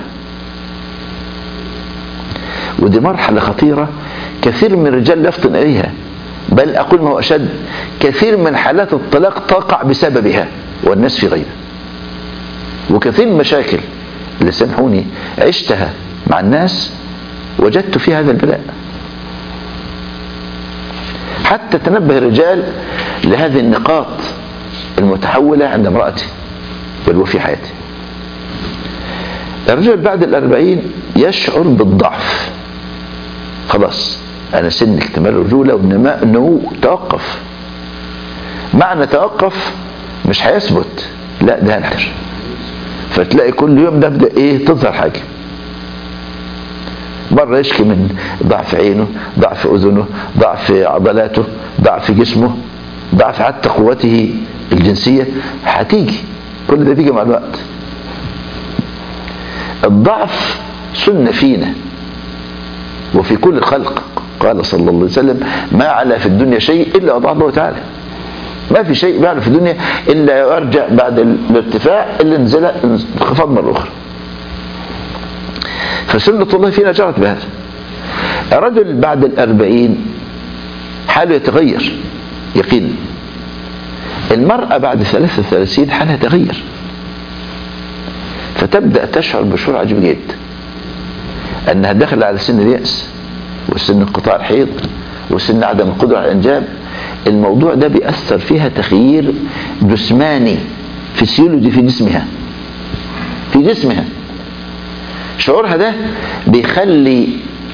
ودي مرحلة خطيرة كثير من الرجال يفطن إليها، بل أقول ما هو أشد، كثير من حالات الطلاق تقع بسببها والناس في غيبة. وكثير من مشاكل اللي سامحوني عشتها مع الناس وجدت فيها هذا البلاء. حتى تنبه الرجال لهذه النقاط المتحولة عند امرأته بل وفي حياته. الرجل بعد 40 يشعر بالضعف، خلاص أنا سن اكتمال الرجولة والنمو توقف. معنى توقف مش هيثبت، لا ده هنحر. فتلاقي كل يوم نبدأ ايه؟ تظهر حاجة. مرة يشكي من ضعف عينه، ضعف أذنه، ضعف عضلاته، ضعف جسمه، ضعف حتى قوته الجنسية. هتيجي كل ده بيجي مع الوقت. الضعف سنة فينا وفي كل الخلق. قال صلى الله عليه وسلم: ما علا في الدنيا شيء إلا وضع الله تعالى. ما في شيء بعد في الدنيا إلا يرجع بعد الارتفاع إلا نزل انخفاض مرة أخرى. فسنة الله فينا جرت بهذا. الرجل بعد 40 حاله يتغير يقينا. المرأة بعد 33 حالها يتغير، فتبدأ تشعر بشعور عجيب جدا أنها دخل على سن اليأس وسن انقطاع الحيض وسن عدم القدرة على الإنجاب. الموضوع ده بيأثر فيها تغيير جسماني فسيولوجي في جسمها. شعورها ده بيخلي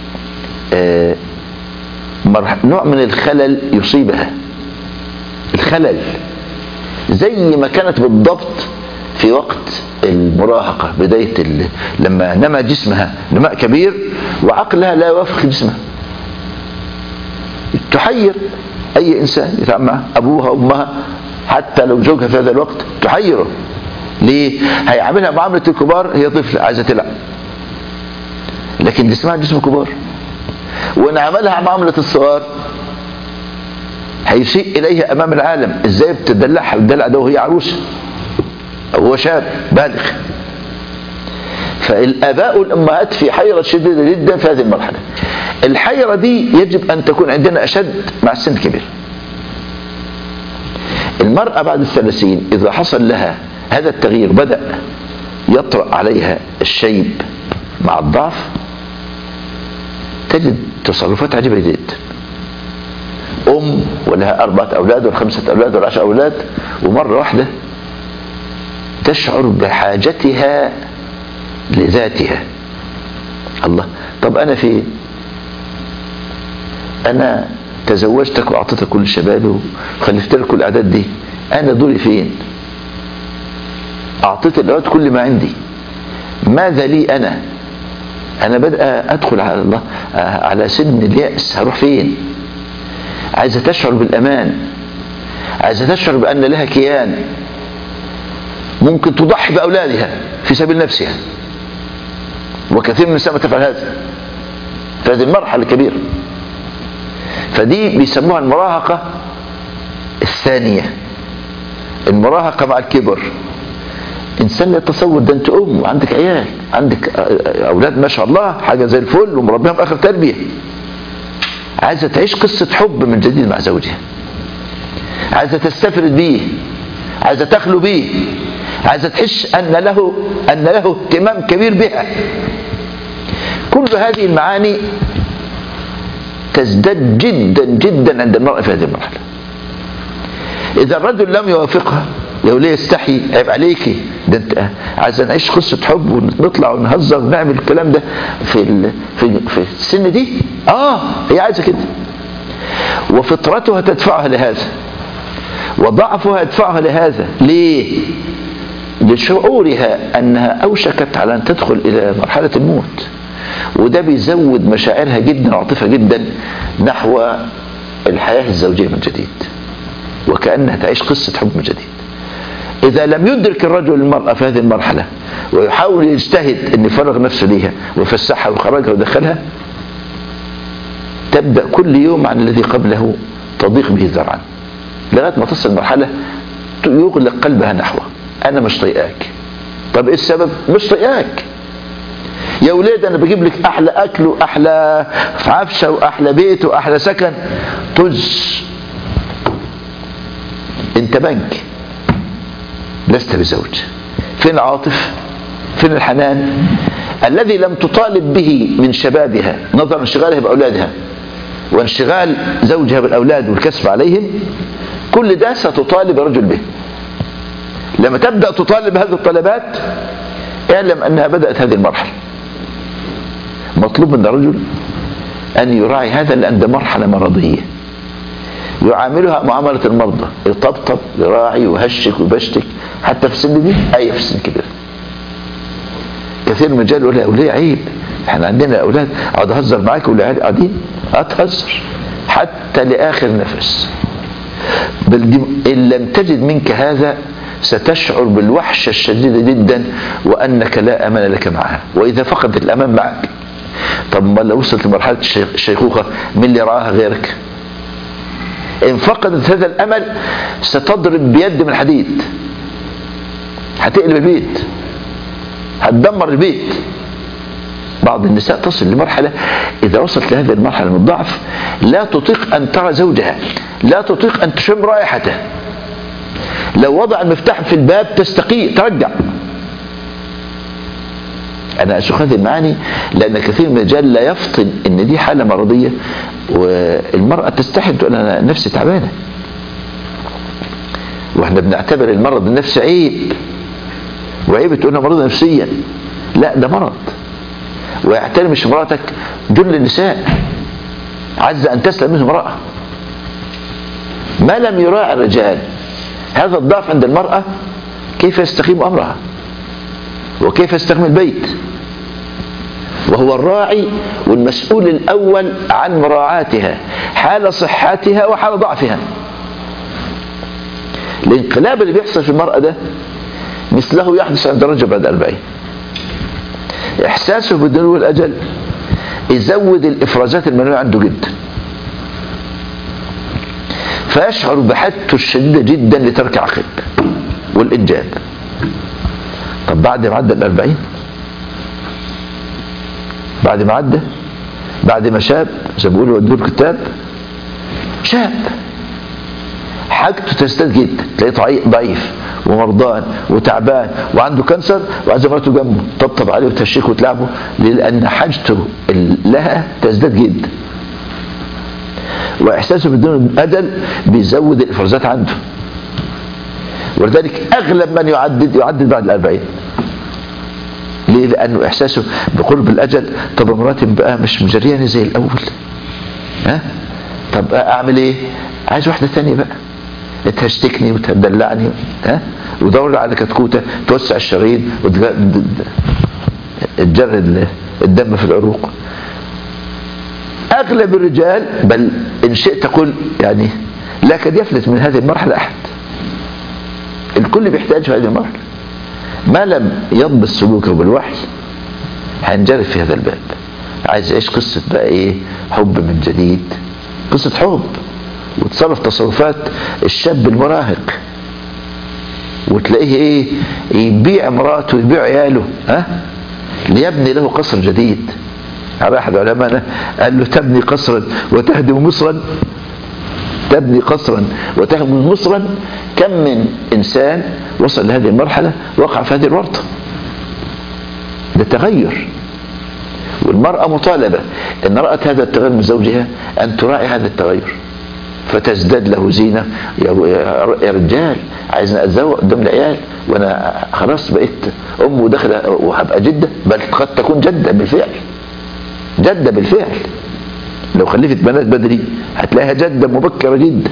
نوع من الخلل يصيبها. الخلل زي ما كانت بالضبط في وقت المراهقة، بداية لما نمى جسمها نماء كبير وعقلها لا يوافق جسمها. تحير أي إنسان يتعامل مع أبوها وأمها، حتى لو زوجها في هذا الوقت تحيره. ليه؟ هيعاملها معاملة الكبار، هي طفلة عايزة تلعب، لكن جسمها جسم كبار. وإن عملها معاملة الصغار هيسيء إليها أمام العالم. إزاي بتدلعها الدلع ده وهي عروسة أو هو شاب بالغ؟ فالآباء والأمهات في حيرة شديدة جدا في هذه المرحلة. الحيرة دي يجب أن تكون عندنا أشد مع السن الكبير. المرأة بعد 30 إذا حصل لها هذا التغيير، بدأ يطرأ عليها الشيب مع الضعف، تجد تصرفات عجيبة جدا. ولها 4 أولاد ولا 5 أولاد ولا 10 أولاد، ومرة واحدة تشعر بحاجتها لذاتها. الله، طب أنا فين؟ أنا تزوجتك وأعطيتك كل الشباب وخلفت لك كل الأعداد دي، أنا دوري فين؟ أعطيت الأولاد كل ما عندي، ماذا لي أنا؟ انا بدأ ادخل على الله على سن اليأس، هروح فين؟ عايزة تشعر بالامان، عايزة تشعر بان لها كيان، ممكن تضحي باولادها في سبيل نفسها، وكثير من النساء تفعل هذا في هذه المرحلة الكبيرة. فدي بيسموها المراهقة الثانية، المراهقة مع الكبر. انسان لا يتصور ده انت ام وعندك عيال، عندك اولاد ما شاء الله حاجه زي الفل ومربيهم اخر تربيه، عايزه تعيش قصه حب من جديد مع زوجها، عايزه تستفرد بيه، عايزه تخلو بيه، عايزه تحس ان له اهتمام كبير بها. كل هذه المعاني تزداد جدا جدا عند المرأة في هذه المرحلة. إذا الرجل لم يوافقها، لو ليه يستحي، عيب عليكي، ده انت عايز نعيش قصة حب ونطلع ونهزر ونعمل الكلام ده في السن دي، هي عايزة كده، وفطرتها تدفعها لهذا، وضعفها يدفعها لهذا. ليه؟ لشعورها أنها أوشكت على أن تدخل إلى مرحلة الموت، وده بيزود مشاعرها جدا وعاطفها جدا نحو الحياة الزوجية من جديد، وكأنها تعيش قصة حب من جديد. إذا لم يدرك الرجل المرأة في هذه المرحلة ويحاول يجتهد أن يفرغ نفسه ليها ويفسحها ويخرجها ويدخلها، تبدأ كل يوم عن الذي قبله تضيق به ذرعا، لغاية ما تصل مرحلة يغلق قلبها نحوه. أنا مش طيقاك. طب إيه السبب؟ مش طيقاك يا ولاد، أنا بجيب لك أحلى أكل وأحلى عفشة وأحلى بيت وأحلى سكن، طز، أنت بنك لست بزوج. فين العاطف؟ فين الحنان الذي لم تطالب به من شبابها نظرا انشغالها بأولادها وانشغال زوجها بالأولاد والكسب عليهم؟ كل ده ستطالب الرجل به. لما تبدأ تطالب هذه الطلبات اعلم أنها بدأت هذه المرحلة. مطلوب من الرجل أن يراعي هذا، لأن ده مرحلة مرضية يعاملها معاملة المرضى، يطبطب يراعي ويهشك ويبشتك حتى في السن دي، في السن كبير. كثير من الرجال يقول لها وليه عيب، احنا عندنا اولاد، اقعد اهزر معاك والعيال قاعدين اتهزر حتى لاخر نفس. بل ان لم تجد منك هذا ستشعر بالوحشة الشديدة جدا وانك لا امان لك معها، واذا فقدت الامان معك، طب ما لو وصلت لمرحلة الشيخوخة من اللي رعاها غيرك؟ إن فقدت هذا الأمل ستضرب بيد من حديد، هتقلب البيت، هتدمر البيت. بعض النساء تصل لمرحلة إذا وصلت لهذه المرحلة من الضعف لا تطيق أن ترى زوجها، لا تطيق أن تشم رائحته، لو وضع المفتاح في الباب تستقيء ترجع. أنا أشوف هذه المعاني لأن كثير من الرجال لا يفطن إن دي حالة مرضية، والمرأة تستحي تقول أنا نفسي تعبانة، وإحنا بنعتبر المرض النفسي عيب، وعيب تقول أنا مريضة نفسيا. لا، ده مرض. ويحترمش مراتك جل النساء، عز أن تسلم منه امرأة. ما لم يراعي الرجال هذا الضعف عند المرأة كيف يستقيم أمرها وكيف يستقيم البيت، وهو الراعي والمسؤول الأول عن مراعاتها حال صحتها وحال ضعفها. الانقلاب اللي بيحصل في المرأة ده مثله يحدث عند الرجل بعد 40. إحساسه بدنو الأجل يزود الإفرازات المنوية عنده جدا، فيشعر بحاجته الشديدة جدا لترك عقب والإنجاب. طب بعد ما عدى 40، بعد ما عدى، بعد ما شاب زي ما بيقولوا ودوا الكتاب، شاب حاجته تزداد جدا، تلاقيه ضعيف ومرضان وتعبان وعنده كانسر وعايز مراته جنبه تطبطب عليه وتهشيكه وتلعبه، لأن حاجته لها تزداد جدا، وإحساسه بدون أجل بيزود الإفرازات عنده. ولذلك أغلب من يعدد بعد 40. ليه؟ لأنه إحساسه بقرب الأجل. طب مراتي بقى مش مجرياني زي الأول، طب أعمل إيه؟ عايز واحدة ثانية بقى تهشتكني وتدلعني، ودور على كتكوتة توسع الشرايين وتجرد الدم في العروق. اغلب الرجال، بل ان شئت قل يعني لا كاد يفلت من هذه المرحله احد. الكل بيحتاج في هذه المرحله. ما لم يضبط سلوكه بالوحي هينجرف في هذا الباب. عايز يعيش قصه بقى ايه؟ حب من جديد، قصه حب، وتصرف تصرفات الشاب المراهق، وتلاقيه ايه؟ يبيع مراته ويبيع عياله ليبني له قصر جديد. على احد علمائنا قال له: تبني قصرا وتهدم مصرا، تبني قصرا وتهدم مصرا. كم من انسان وصل لهذه المرحله وقع في هذه الورطه. ده تغير، والمراه مطالبه ان رات هذا التغير من زوجها ان تراعي هذا التغير فتزداد له زينه. يا رجال، عايزني اتزوج قدام العيال وانا خلاص بقيت ام وداخله وهبقى جده، بل قد تكون جده بالفعل، جده بالفعل. لو خلفت بنات بدري هتلاقيها جده مبكره جدا.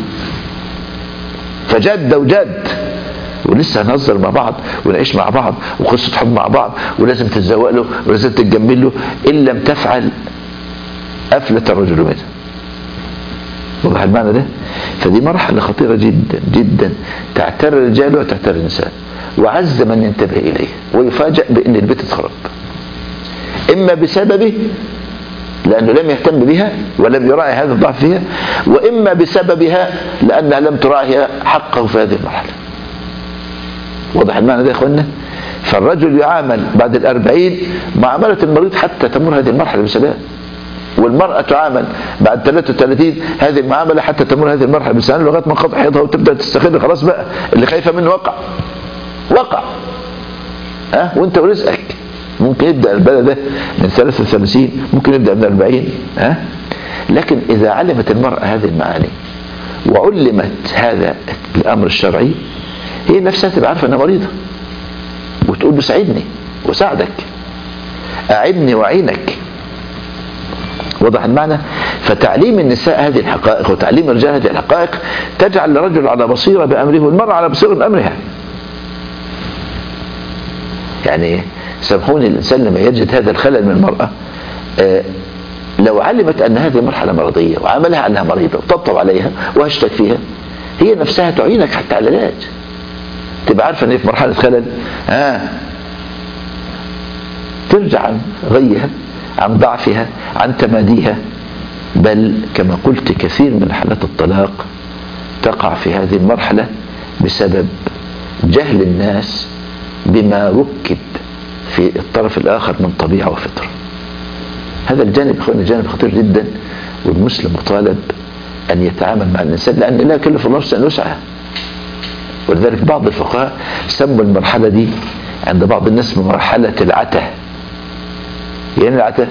فجده وجد، ولسه هنهزر مع بعض ونعيش مع بعض وقصه حب مع بعض، ولازم تتزوق له ولازم تتجمل له. ان لم تفعل افلت الرجل منها. واضح المعنى ده؟ فدي مرحله خطيره جدا جدا تعتري الرجال وتعتري النساء، وعز من ينتبه اليه ويفاجأ بان البيت اتخرب، اما بسببه لانه لم يهتم بها ولم يراعي هذا الضعف فيها، واما بسببها لانها لم تراعي حقه في هذه المرحله. واضح المعنى ده يا اخوانا؟ فالرجل يعامل بعد 40 معامله المريض حتى تمر هذه المرحله بسلام، والمرأة تعامل بعد 33 هذه المعاملة حتى تمر هذه المرحلة بسلام لغاية ما انقطع حيضها وتبدأ تستخر. خلاص بقى اللي خايفة منه وقع وانت ورزقك. ممكن يبدأ البلد ده من 33، ممكن يبدأ من 40. لكن إذا علمت المرأة هذه المعاني وعلمت هذا الأمر الشرعي، هي نفسها تبقى عارفة أنها مريضة وتقول له: ساعدني وساعدك، أعدني وأعينك. وضح المعنى؟ فتعليم النساء هذه الحقائق وتعليم الرجال هذه الحقائق تجعل الرجل على بصيرة بأمره والمرأة على بصيرة بأمرها. يعني سامحوني، الإنسان لما يجد هذا الخلل من المرأة، لو علمت أن هذه مرحلة مرضية وعملها أنها مريضة وطبطب عليها وهشتك فيها، هي نفسها تعينك حتى على العلاج. تبقى عارفة أن هي في مرحلة خلل، ترجع عن غيها، عن ضعفها، عن تماديها. بل كما قلت كثير من حالات الطلاق تقع في هذه المرحلة بسبب جهل الناس بما ركب في الطرف الآخر من طبيعة وفطرة. هذا الجانب اخواني جانب خطير جدا، والمسلم مطالب أن يتعامل مع الإنسان، لأن لا يكلف الله نفسا وسعها. ولذلك بعض الفقهاء سموا المرحلة دي عند بعض الناس بمرحلة العته. يعني العته؟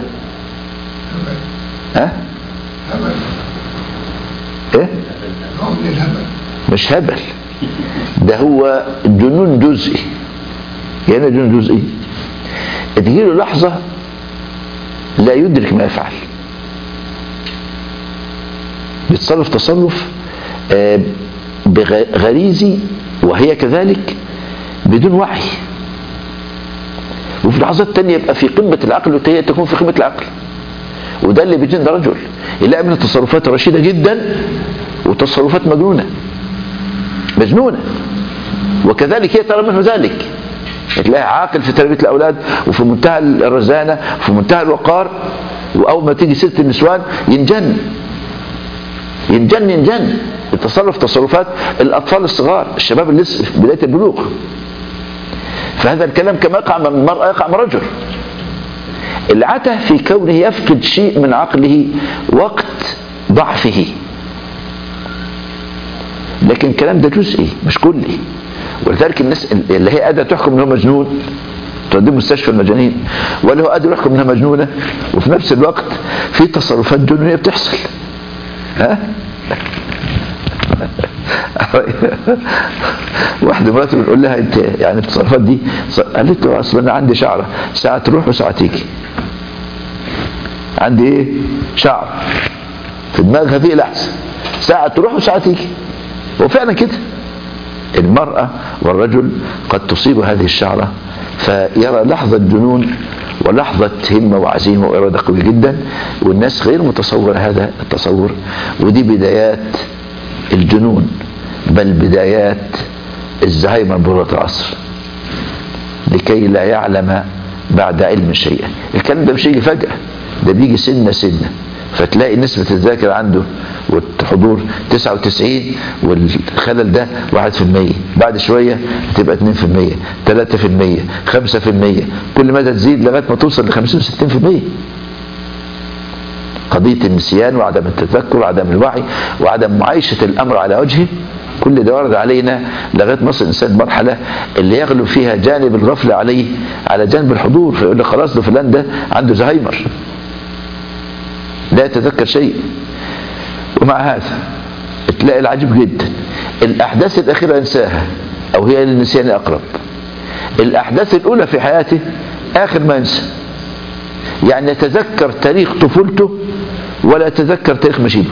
هبل. ايه؟ مش هبل، ده هو جنون جزئي. يعني جنون جزئي، تجيله لحظة لا يدرك ما يفعل، بيتصرف تصرف غريزي وهي كذلك بدون وعي، وفي لحظات تانية يبقى في قمة العقل وهي تكون في قمة العقل. وده اللي بيجن ده رجل يلاقي من التصرفات رشيدة جدا وتصرفات مجنونة، وكذلك هي ترى منه ذلك. تلاقي عاقل في تربية الأولاد وفي منتهى الرزانة وفي منتهى الوقار، وأول ما تيجي سيرة النسوان ينجن يتصرف تصرفات الأطفال الصغار، الشباب اللي لسه في بداية البلوغ. فهذا الكلام كما يقع من المرأة يقع من رجل. العته في كونه يفقد شيء من عقله وقت ضعفه، لكن الكلام ده جزئي مش كلي. ولذلك الناس اللي هي قادرة تحكم انه مجنون توديه مستشفى المجانين، ولا هو قادر يحكم انها مجنونة وفي نفس الوقت في تصرفات جنونية بتحصل. واحدة مراته بنقول لها: انت يعني التصرفات دي؟ قالت له: اصل انا عندي شعرة ساعة تروح وساعة تيجي. عندي ايه؟ شعر في دماغها فيه لحظة، ساعة تروح وساعة تيجي. وفعلا كده المرأة والرجل قد تصيب هذه الشعرة فيرى لحظة جنون ولحظة همة وعزيمة وإرادة قوية جدا، والناس غير متصورة هذا التصور. ودي بدايات الجنون، بل بدايات الزهايمر بلغة العصر، لكي لا يعلم بعد علم شيئا. الكلام ده مش يجي فجأة، ده بيجي سنة سنة. فتلاقي نسبة الذاكرة عنده والحضور 99 والخلل ده 1%، بعد شوية تبقى 2%، 3%، 5%، كل مدى تزيد لغاية ما توصل ل 50 و60%. قضية النسيان وعدم التذكر وعدم الوعي وعدم معايشة الأمر على وجهه، كل ده ورد علينا لغاية ما يصل الإنسان مرحلة اللي يغلب فيها جانب الغفلة عليه على جانب الحضور، فيقول لك خلاص ده فلان ده عنده زهايمر، لا يتذكر شيء. ومع هذا تلاقي العجيب جدا الأحداث الأخيرة ينساها، أو هي للنسيان أقرب. الأحداث الأولى في حياته آخر ما ينسى، يعني يتذكر تاريخ طفولته ولا يتذكر تاريخ مشيبه.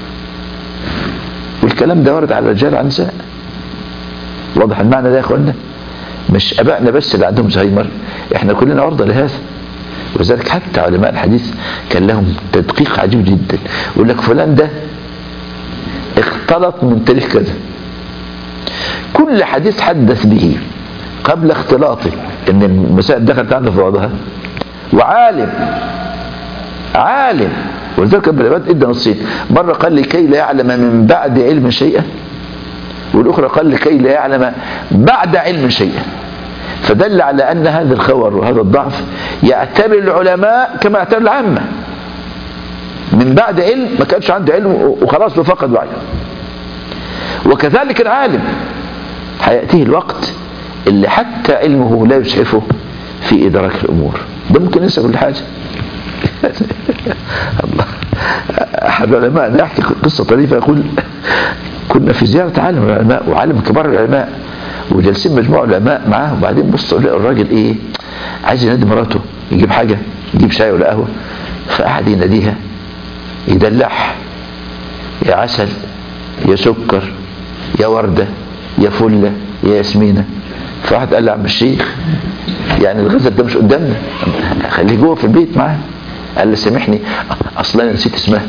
والكلام ده ورد على الرجال عن النساء. واضح المعنى ده يا اخوانا؟ مش ابائنا بس اللي عندهم زهايمر، احنا كلنا عرضة لهذا. وذلك حتى علماء الحديث كان لهم تدقيق عجيب جدا، يقول لك فلان ده اختلط من تاريخ كذا، كل حديث حدث به قبل اختلاطه ان المسائل دخلت عنده في بعضها، عالم. ولذلك ابن العباد ادى نصين، مره قال لكي لا يعلم من بعد علم شيئا، والاخرى قال لكي لا يعلم بعد علم شيئا. فدل على ان هذا الخور وهذا الضعف يعتبر العلماء كما يعتبر العامه. من بعد علم ما كانش عنده علم وخلاص فقد وعيه. وكذلك العالم هيأتيه الوقت اللي حتى علمه لا يسعفه في إدراك الأمور، ده ممكن ينسى كل حاجة. الله. أحد علماء يحكي قصة طريفة، يقول كنا في زيارة عالم العلماء وعالم كبار العلماء، وجالسين مجموعة علماء معاه، وبعدين بصوا لقوا الراجل ايه عايز ينادي مراته يجيب حاجة، يجيب شاي ولا قهوة، فقعد يناديها يدلعها، يا عسل، يا سكر، يا وردة، يا فلة، يا ياسمينة. فواحد قال له عم الشيخ يعني الغزل ده مش قدامنا، خليه جوه في البيت معاه. قال له سامحني اصلا انا نسيت اسمها.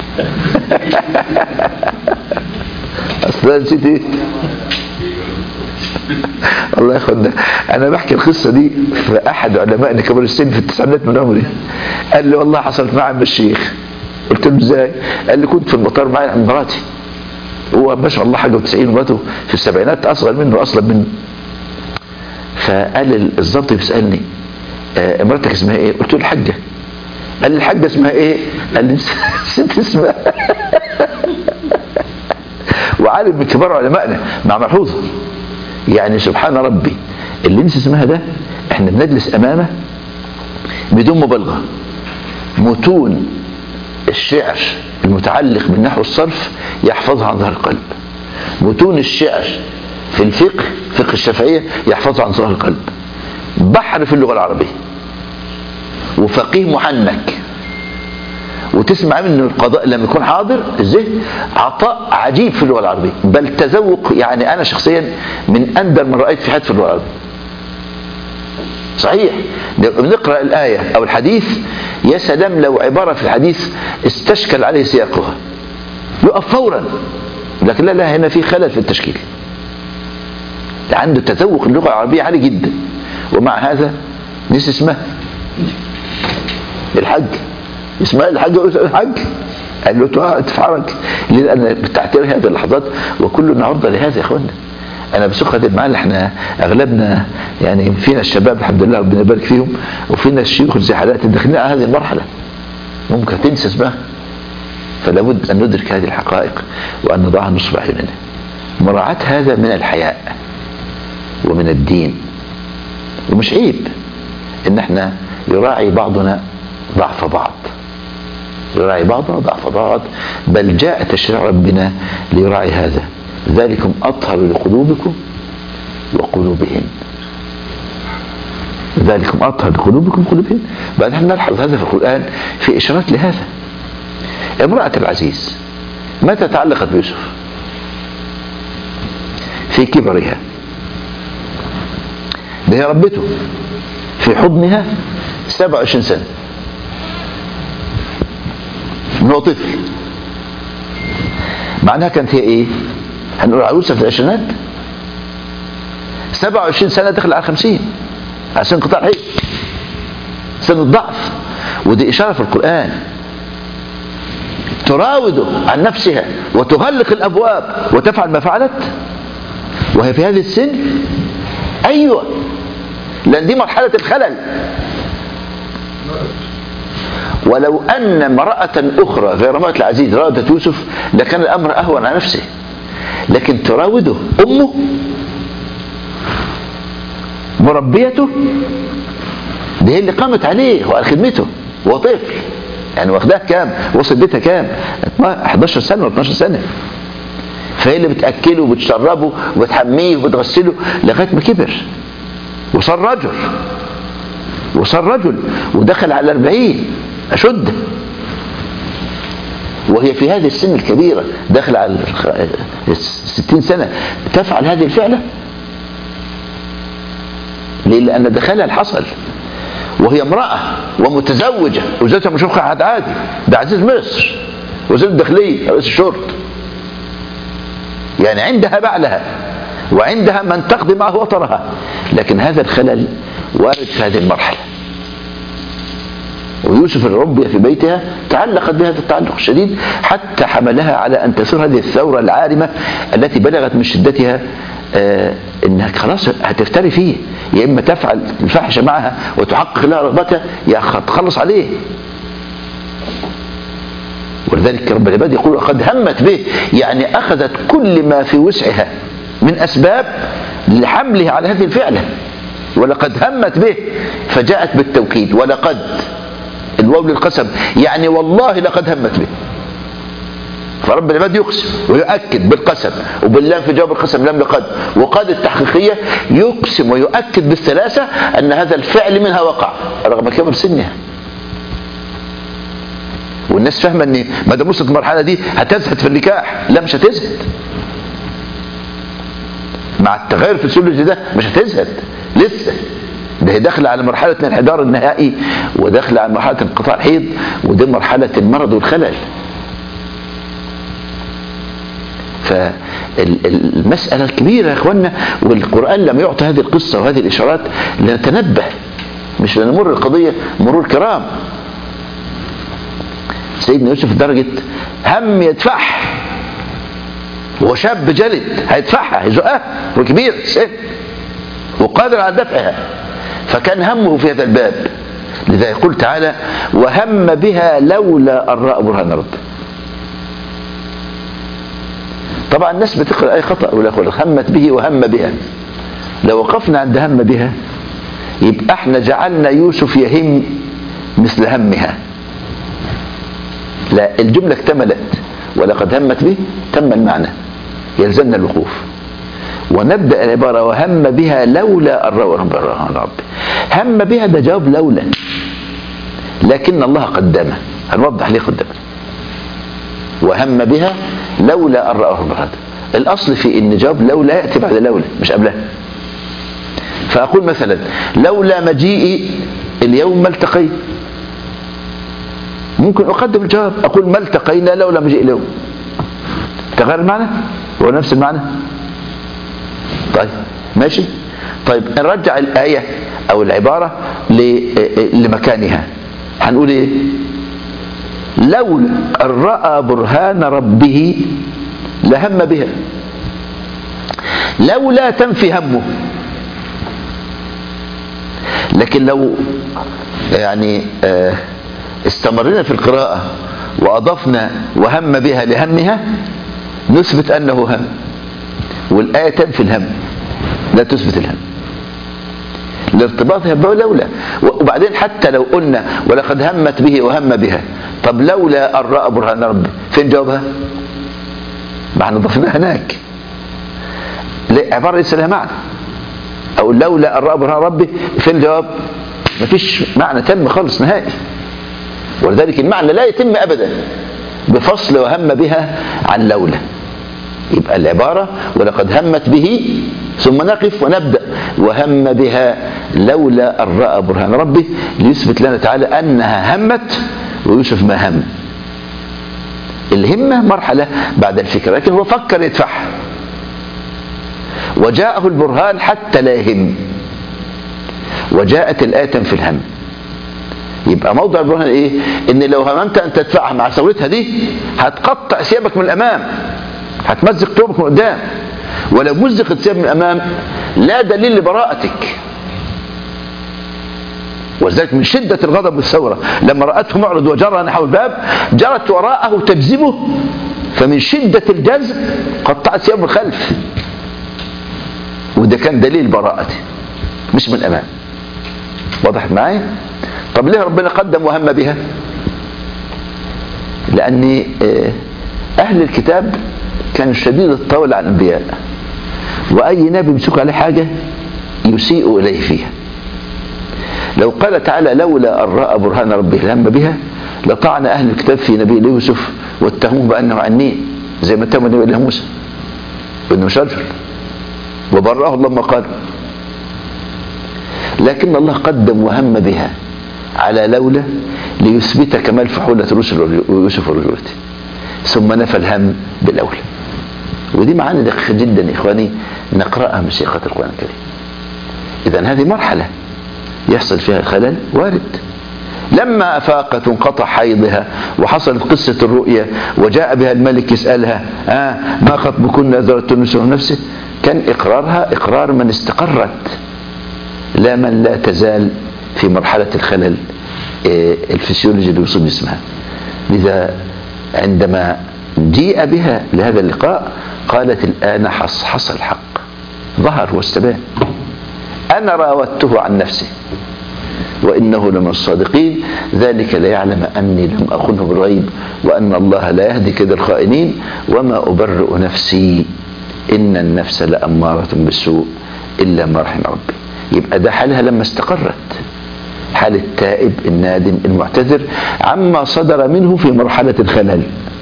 اصلا نسيت ايه؟ الله يا اخوانا، انا بحكي القصه دي في احد علمائنا كبار السن في التسعينات من عمري، قال لي والله حصلت معي عم الشيخ. قلت له ازاي؟ قال لي كنت في المطار معي عند مراتي، هو ما شاء الله حاجه و90 ومراته في السبعينات، اصغر منه اصلا منه. فقال الظابط بيسالني مراتك اسمها ايه؟ قلت له الحاجه. قال لي الحاجه اسمها ايه؟ قال لي نسيت اسمها. وعالم من كبار علمائنا مع ملحوظه، يعني سبحان ربي اللي نسي اسمها ده احنا بنجلس امامه بدون مبالغه. متون الشعر المتعلق بالنحو والصرف يحفظها عن ظهر القلب، متون الشعر في الفقه، فقه الشافعية، يحفظها عن ظهر القلب. بحر في اللغة العربية، وفقيه محنك، وتسمع منه القضاء لما يكون حاضر الذهن عطاء عجيب في اللغة العربية، بل تذوق. يعني أنا شخصيا من أندر من رأيت في حياتي في اللغة العربية. صحيح بنقرأ الآية أو الحديث، يا سلام لو عبارة في الحديث استشكل عليه سياقها يقف فورا، لكن لا هنا في خلل في التشكيل. عنده تذوق اللغة العربية عالي جدا، ومع هذا نسي اسمها. الحج اسمها الحج، قال له تفعرك لأن بتعتبر هذه اللحظات، وكلنا عرضة لهذا يا اخوانا. انا بسوق هذه المعاني، احنا اغلبنا يعني فينا الشباب الحمد لله ربنا يبارك فيهم، وفينا الشيوخ زي حالاتي داخلين على هذه المرحله ممكن تنسى اسمها. فلا بد ان ندرك هذه الحقائق وان نضعها نصب اعيننا. مراعاه هذا من الحياء ومن الدين، ومش عيب ان احنا يراعي بعضنا ضعف بعض، يراعي بعضنا ضعف بعض، بل جاء تشريع ربنا ليراعي هذا. ذلكم أطهر لقلوبكم وقلوبهم، ذلكم أطهر لقلوبكم وقلوبهم. بعد احنا نلحظ هذا في القرآن في إشارات لهذا. امرأة العزيز متى تعلقت بيوسف؟ في كبرها، ده هي ربته في حضنها 27 سنة من هو طفل. معناها كانت هي ايه؟ هنقول عروسة في العشرينات، 27 سنة دخل على 50 عشان انقطاع الحيض، سن الضعف. ودي إشارة في القرآن تراود عن نفسها وتغلق الأبواب وتفعل ما فعلت وهي في هذه السن. أيوة، لأن دي مرحلة الخلل. ولو أن امرأة أخرى غير امرأة العزيز راودت يوسف لكان الأمر أهون على نفسه، لكن تراوده أمه مربيته، دي هي اللي قامت عليه وعلى خدمته وهو طفل. يعني واخدها كام؟ وصل بيتها كام؟ 11 سنة ولا 12 سنة. فهي اللي بتأكله وبتشربه وبتحميه وبتغسله لغاية ما كبر وصار رجل ودخل على 40 أشد، وهي في هذه السن الكبيرة دخل على 60 سنة تفعل هذه الفعلة. ليه؟ لأن دخلها الحصل وهي امرأة ومتزوجة وزوجها مش واحد عادي، ده عزيز مصر وزير الداخلية رئيس الشرطة، يعني عندها بعلها وعندها من تقضي معه وطرها. لكن هذا الخلل وارد في هذه المرحلة. ويوسف الربي في بيتها تعلقت بهذا التعلق الشديد حتى حملها على أن تصير هذه الثورة العارمة التي بلغت من شدتها انها خلاص هتفتري فيه، يا اما تفعل الفاحشه معها وتحقق لها رغبتها يا تخلص عليه. ولذلك رب العباد يقول قد همت به، يعني اخذت كل ما في وسعها من اسباب لحملها على هذه الفعله. ولقد همت به فجاءت بالتوكيد، ولقد الواو للقسم، يعني والله لقد همت به. فرب العباد يقسم ويؤكد بالقسم، وباللام في جواب القسم لام لقد، وقد التحقيقية يقسم ويؤكد بالثلاثة أن هذا الفعل منها وقع رغم كبر سنها. والناس فاهمة أن ما دام وصلت المرحلة دي هتزهد في النكاح. لا، مش هتزهد. مع التغير في السلوك ده مش هتزهد لسه، ده هي داخله على مرحلة الانحدار النهائي وداخله على مرحلة انقطاع الحيض، ودي مرحلة المرض والخلل. فالمسألة كبيرة يا اخوانا، والقرآن لم يعطي هذه القصة وهذه الإشارات لنتنبه، مش لنمر القضية مرور الكرام. سيدنا يوسف لدرجة هم يدفعها، هو شاب جلد هيدفعها هيزقها وكبير السن وقادر على دفعها، فكان همه في هذا الباب. لذا يقول تعالى وهم بها لولا أن رأى برهان ربه. طبعا الناس بتقرأ أي خطأ ولا يقول همت به وهم بها. لو وقفنا عند هم بها يبقى احنا جعلنا يوسف يهم مثل همها. لا، الجملة اكتملت، ولقد همت به تم المعنى، يلزمنا الوقوف. ونبدأ العبارة وهم بها لولا أن رأى برهان ربه. هم بها ده جواب لولا، لكن الله قدمه. هنوضح ليه قدمه. وهم بها لولا أن رأى برهان. الأصل في إن جواب لولا يأتي بعد لولا مش قبلها. فأقول مثلا لولا مجيئي اليوم ما التقينا، ممكن أقدم الجواب أقول ما التقينا لولا مجيء اليوم. تغير المعنى؟ هو نفس المعنى؟ طيب ماشي. طيب نرجع الآية أو العبارة لمكانها، هنقول إيه؟ لولا أن رأى برهان ربه لهم بها. لولا تنفي همه، لكن لو يعني استمرنا في القراءة وأضفنا وهم بها لهمها نثبت أنه هم، والآية تنفي الهم لا تثبت الهم لارتباطها بلولا. وبعدين حتى لو قلنا ولقد همت به وهم بها، طب لولا أن رأى برهان ربه فين جوابها؟ ما احنا ضفناها هناك، عبارة ليس لها معنى. أو لولا أن رأى برهان ربه فين الجواب؟ مفيش معنى تم خالص نهائي. ولذلك المعنى لا يتم أبدا بفصل وهم بها عن لولا. يبقى العبارة ولقد همت به، ثم نقف ونبدأ وهم بها لولا أن رأى برهان ربه، ليثبت لنا تعالى أنها همت ويوسف ما هم. الهمة مرحلة بعد الفكرة، لكن هو فكر يدفعها وجاءه البرهان حتى لا يهم، وجاءت الآية في الهم. يبقى موضع البرهان ايه؟ ان لو هممت ان تدفعها مع سورتها دي هتقطع ثيابك من الامام، هتمزق ثوبك من قدام، ولو مزقت ثياب من الامام لا دليل لبراءتك. وذلك من شدة الغضب والثورة لما رأته معرض وجرى نحو الباب جرت وراءه تجذبه، فمن شدة الجذب قطعت ثيابه من الخلف، وده كان دليل براءته مش من الامام. وضحت معايا؟ طب ليه ربنا قدم وهم بها؟ لأن أهل الكتاب كانوا شديد الطول على الأنبياء، وأي نبي يمسك عليه حاجة يسيء إليه فيها. لو قال تعالى لولا أن رأى برهان ربه لهم بها لطعن أهل الكتاب في نبي يوسف واتهموه بأنه عنين، زي ما اتهموا النبي الله موسى بأنه مش رجل، وبرأه الله ما قال. لكن الله قدم وهم بها على لولا ليثبت كمال فحولة رسل يوسف ورجولته، ثم نفى الهم بالأولى. ودي معاني دقيقة جدا يا إخواني نقرأها من سياقات القرآن الكريم. إذن هذه مرحلة يحصل فيها خلل وارد. لما أفاقت وانقطع حيضها وحصلت قصة الرؤيا وجاء بها الملك يسألها ما خطبكن أذرتن نفسه، كان إقرارها إقرار من استقرت، لا من لا تزال في مرحلة الخلل الفسيولوجي اللي يصيب اسمها. لذا عندما جيء بها لهذا اللقاء قالت الآن حصل الحق، ظهر واستبان، أنا راودته عن نفسه وإنه لمن الصادقين، ذلك ليعلم أني لم أخنه بالغيب وأن الله لا يهدي كيد الخائنين وما أبرئ نفسي إن النفس لأمارة بالسوء إلا ما رحم ربي. يبقى ده حالها لما استقرت، حال التائب النادم المعتذر عما صدر منه في مرحلة الخلل.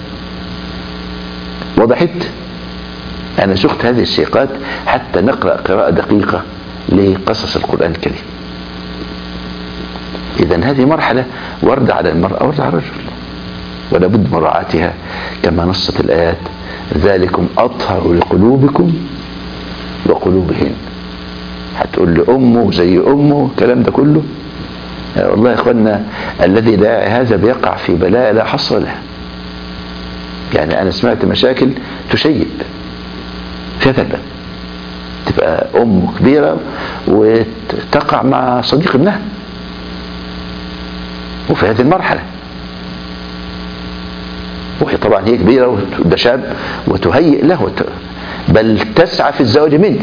وضحت؟ أنا سقت هذه السياقات حتى نقرأ قراءة دقيقة لقصص القرآن الكريم. إذن هذه مرحلة ورد على المرأة ورد على الرجل، ولا بد مراعاتها كما نصت الآيات ذلكم أطهر لقلوبكم وقلوبهن. هتقول لي أمه زي أمه الكلام ده كله؟ والله يا إخوانا الذي لا يعي هذا بيقع في بلاء لا حصر له. يعني أنا سمعت مشاكل تشيب في هذا الباب، تبقى أم كبيرة وتقع مع صديق ابنها وفي هذه المرحلة، وهي طبعا هي كبيرة وده شاب وتهيئ له بل تسعى في الزواج منه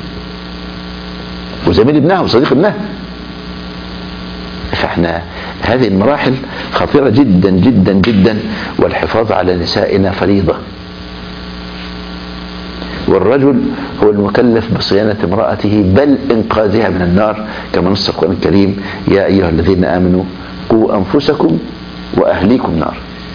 وزميل ابنها وصديق ابنها. فاحنا هذه المراحل خطيرة جدا جدا جدا، والحفاظ على نسائنا فريضة. والرجل هو المكلف بصيانة امرأته بل إنقاذها من النار كما نص القرآن الكريم يا أيها الذين آمنوا قوا أنفسكم وأهليكم نار.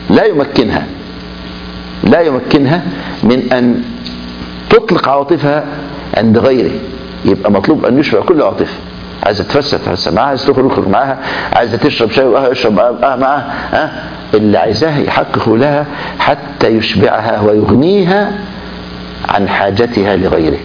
لا يمكنها من أن تطلق عواطفها عند غيره. يبقى مطلوب أن يشبع كل عاطفة، عايزة تفسد معاها، عايزة تخرج معاها، عايزة تشرب شاي يشرب معاها، اللي عايزاه يحقق لها حتى يشبعها ويغنيها عن حاجتها لغيره.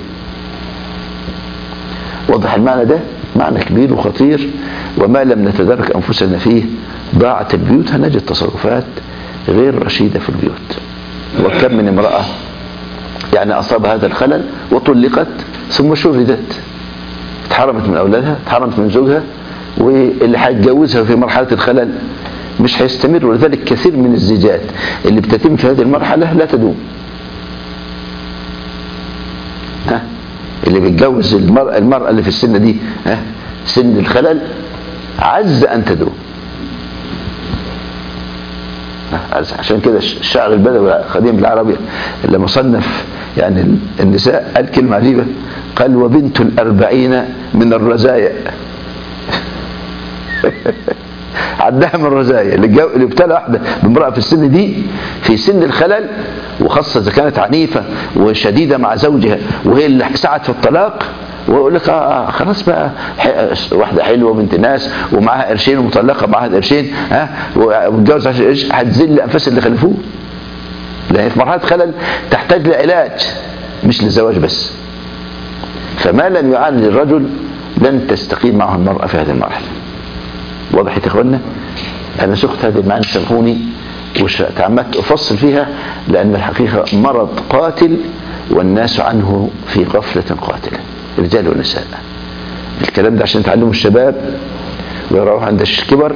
وضح المعنى ده؟ معنى كبير وخطير، وما لم نتدارك أنفسنا فيه ضاعت البيوت، هنجد تصرفات غير رشيدة في البيوت. وكم من امرأة يعني أصاب هذا الخلل وطلقت ثم شردت، اتحرمت من أولادها، اتحرمت من زوجها، واللي هيتجوزها في مرحلة الخلل مش هيستمر. ولذلك كثير من الزيجات اللي بتتم في هذه المرحلة لا تدوم. اللي بيتجوز المرأة اللي في السن دي سن الخلل عز أن تدوم. عشان كده الشعر البدوي القديم بالعربية لما صنف يعني النساء قال كلمة عجيبة، قال وبنت 40 من الرزايا. عدها من الرزايا. اللي ابتلى واحدة بامرأة في السن دي، في سن الخلل، وخاصة إذا كانت عنيفة وشديدة مع زوجها وهي اللي سعت في الطلاق، ويقول لك خلاص بقى واحدة حلوة بنت ناس ومعها قرشين ومطلقة معها قرشين ومتجوز عشان قرش، هتذل أنفاس اللي خلفوه. لأن في مرحلة خلل تحتاج لعلاج مش للزواج بس. فما لم يعالج الرجل لن تستقيم معه المرأة في هذه المرحلة. وضحت يا اخوانا؟ أنا سقت هذه المعاني سامحوني وتعمدت أفصل فيها، لأن الحقيقة مرض قاتل والناس عنه في غفلة قاتلة، رجال ونساء. الكلام ده عشان تعلموا الشباب ويرعوه عند الكبر،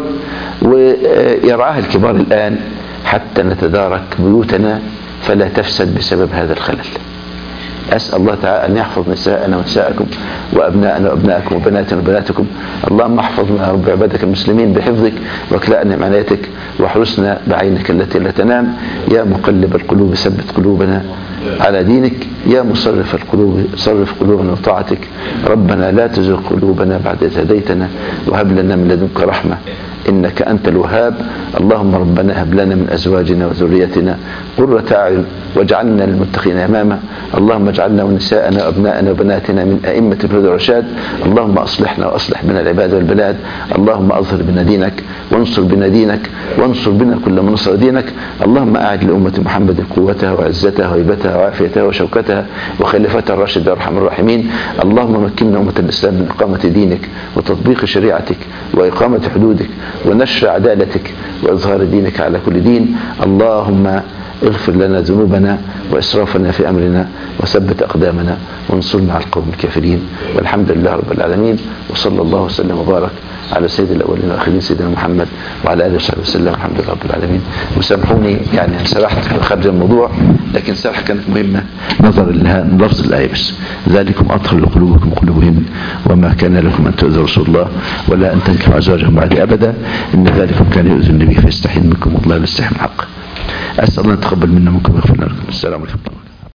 ويرعاه الكبار الآن حتى نتدارك بيوتنا فلا تفسد بسبب هذا الخلل. أسأل الله تعالى أن يحفظ نساءنا ونساءكم وأبناءنا وأبناءكم وبناتنا وبناتكم. اللهم احفظنا يا رب عبادك المسلمين بحفظك واكلأنا بعنايتك واحرسنا بعينك التي لا تنام. يا مقلب القلوب ثبت قلوبنا على دينك، يا مصرف القلوب صرف قلوبنا وطاعتك. ربنا لا تزغ قلوبنا بعد إذ هديتنا وهب لنا من لدنك رحمة إنك أنت الوهاب. اللهم ربنا هب لنا من أزواجنا وذريتنا قرة أعين واجعلنا للمتقين إماما. اللهم اجعلنا ونساءنا وأبناءنا وبناتنا من أئمة الهدى والرشاد. اللهم أصلحنا وأصلح بنا العباد والبلاد. اللهم أظهر بنا دينك وانصر بنا دينك وانصر بنا كل من نصر دينك. اللهم أعد لأمة محمد قوتها وعزتها وهيبتها وعافيتها وشوكتها وخلفتها الراشدة يا أرحم الراحمين. اللهم مكننا أمة الإسلام من إقامة دينك وتطبيق شريعتك وإقامة حدودك ونشر عدالتك وإظهار دينك على كل دين. اللهم اغفر لنا ذنوبنا وإسرافنا في أمرنا وثبت أقدامنا وانصرنا على القوم الكافرين. والحمد لله رب العالمين، وصلى الله وسلم وبارك على سيد الأولين والآخرين سيدنا محمد وعلى آله وصحبه وسلم. الحمد لله رب العالمين. وسامحوني يعني سرحت في خارج الموضوع، لكن سرحة كانت مهمة نظرا للفظ الآية بس. ذلكم أطهر لقلوبكم وقلوبهم وما كان لكم أن تؤذوا رسول الله ولا أن تنكحوا أزواجهم بعد أبدا إن ذلكم كان يؤذي النبي فيستحي منكم والله لا يستحي من حق. أسأل الله أن يتقبل منا ومنكم ويغفر لنا. السلام عليكم.